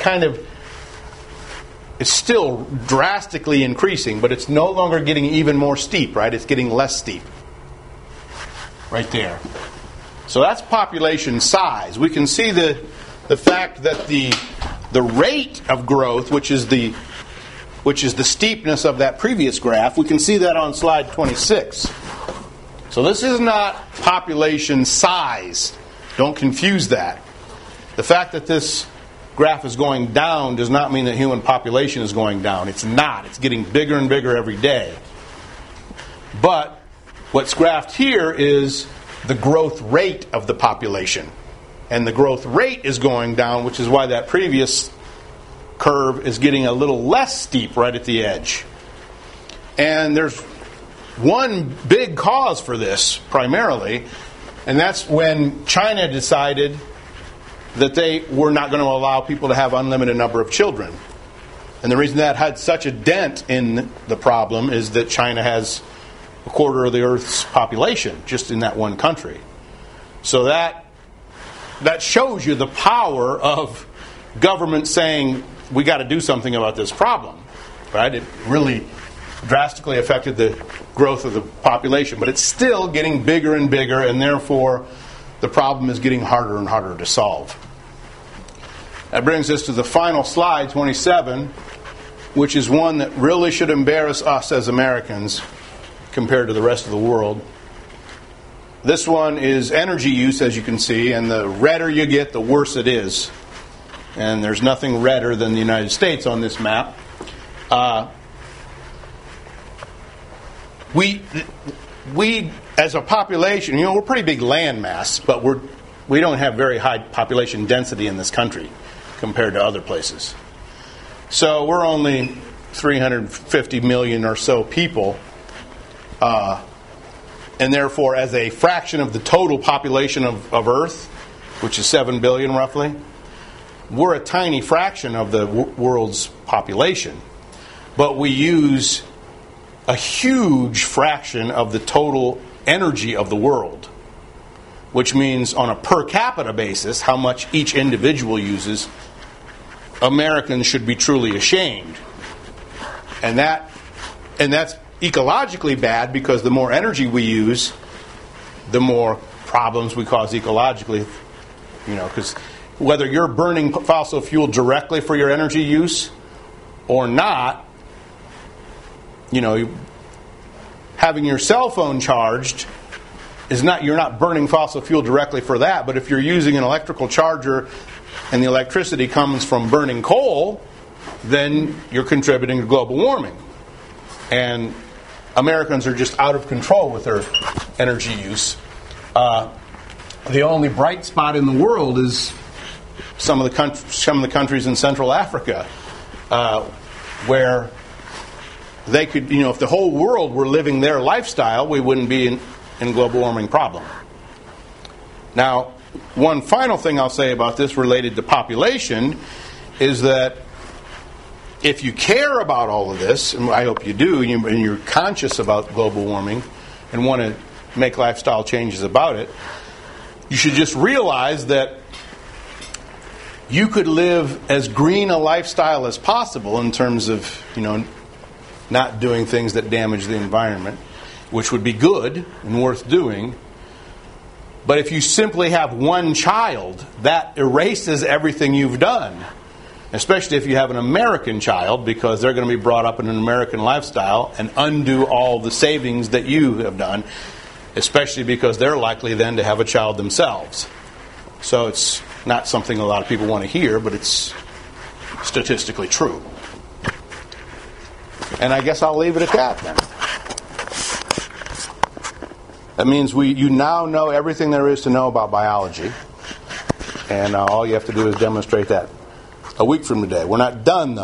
still drastically increasing, but it's no longer getting even more steep, right? It's getting less steep. Right there. So that's population size. We can see the fact that the rate of growth, which is the steepness of that previous graph, we can see that on slide 26. So this is not population size. Don't confuse that. The fact that this graph is going down does not mean that human population is going down. It's not. It's getting bigger and bigger every day. But what's graphed here is the growth rate of the population. And the growth rate is going down, which is why that previous curve is getting a little less steep right at the edge. And there's one big cause for this, primarily, and that's when China decided that they were not going to allow people to have unlimited number of children. And the reason that had such a dent in the problem is that China has a quarter of the Earth's population just in that one country. So that shows you the power of government saying, we got to do something about this problem. Right? It really drastically affected the growth of the population. But it's still getting bigger and bigger, and therefore the problem is getting harder and harder to solve. That brings us to the final slide, 27, which is one that really should embarrass us as Americans compared to the rest of the world. This one is energy use, as you can see, and the redder you get, the worse it is. And there's nothing redder than the United States on this map. We as a population, we're a pretty big land mass, but we don't have very high population density in this country compared to other places. So we're only 350 million or so people. And therefore, as a fraction of the total population of Earth, which is 7 billion roughly, we're a tiny fraction of the world's population. But we use a huge fraction of the total energy of the world. which means on a per capita basis, how much each individual uses, Americans should be truly ashamed. And that's ecologically bad, because the more energy we use, the more problems we cause ecologically. Because whether you're burning fossil fuel directly for your energy use or not, having your cell phone charged you're not burning fossil fuel directly for that. But if you're using an electrical charger and the electricity comes from burning coal, then you're contributing to global warming. And Americans are just out of control with their energy use. The only bright spot in the world is some of the countries in Central Africa, where they could, if the whole world were living their lifestyle, we wouldn't be in global warming problem. Now, one final thing I'll say about this related to population is that if you care about all of this, and I hope you do, and you're conscious about global warming and want to make lifestyle changes about it, you should just realize that you could live as green a lifestyle as possible in terms of, not doing things that damage the environment, which would be good and worth doing. But if you simply have one child, that erases everything you've done. Especially if you have an American child, because they're going to be brought up in an American lifestyle and undo all the savings that you have done, especially because they're likely then to have a child themselves. So it's not something a lot of people want to hear, but it's statistically true. And I guess I'll leave it at that then. That means you now know everything there is to know about biology, and all you have to do is demonstrate that a week from today. We're not done, though.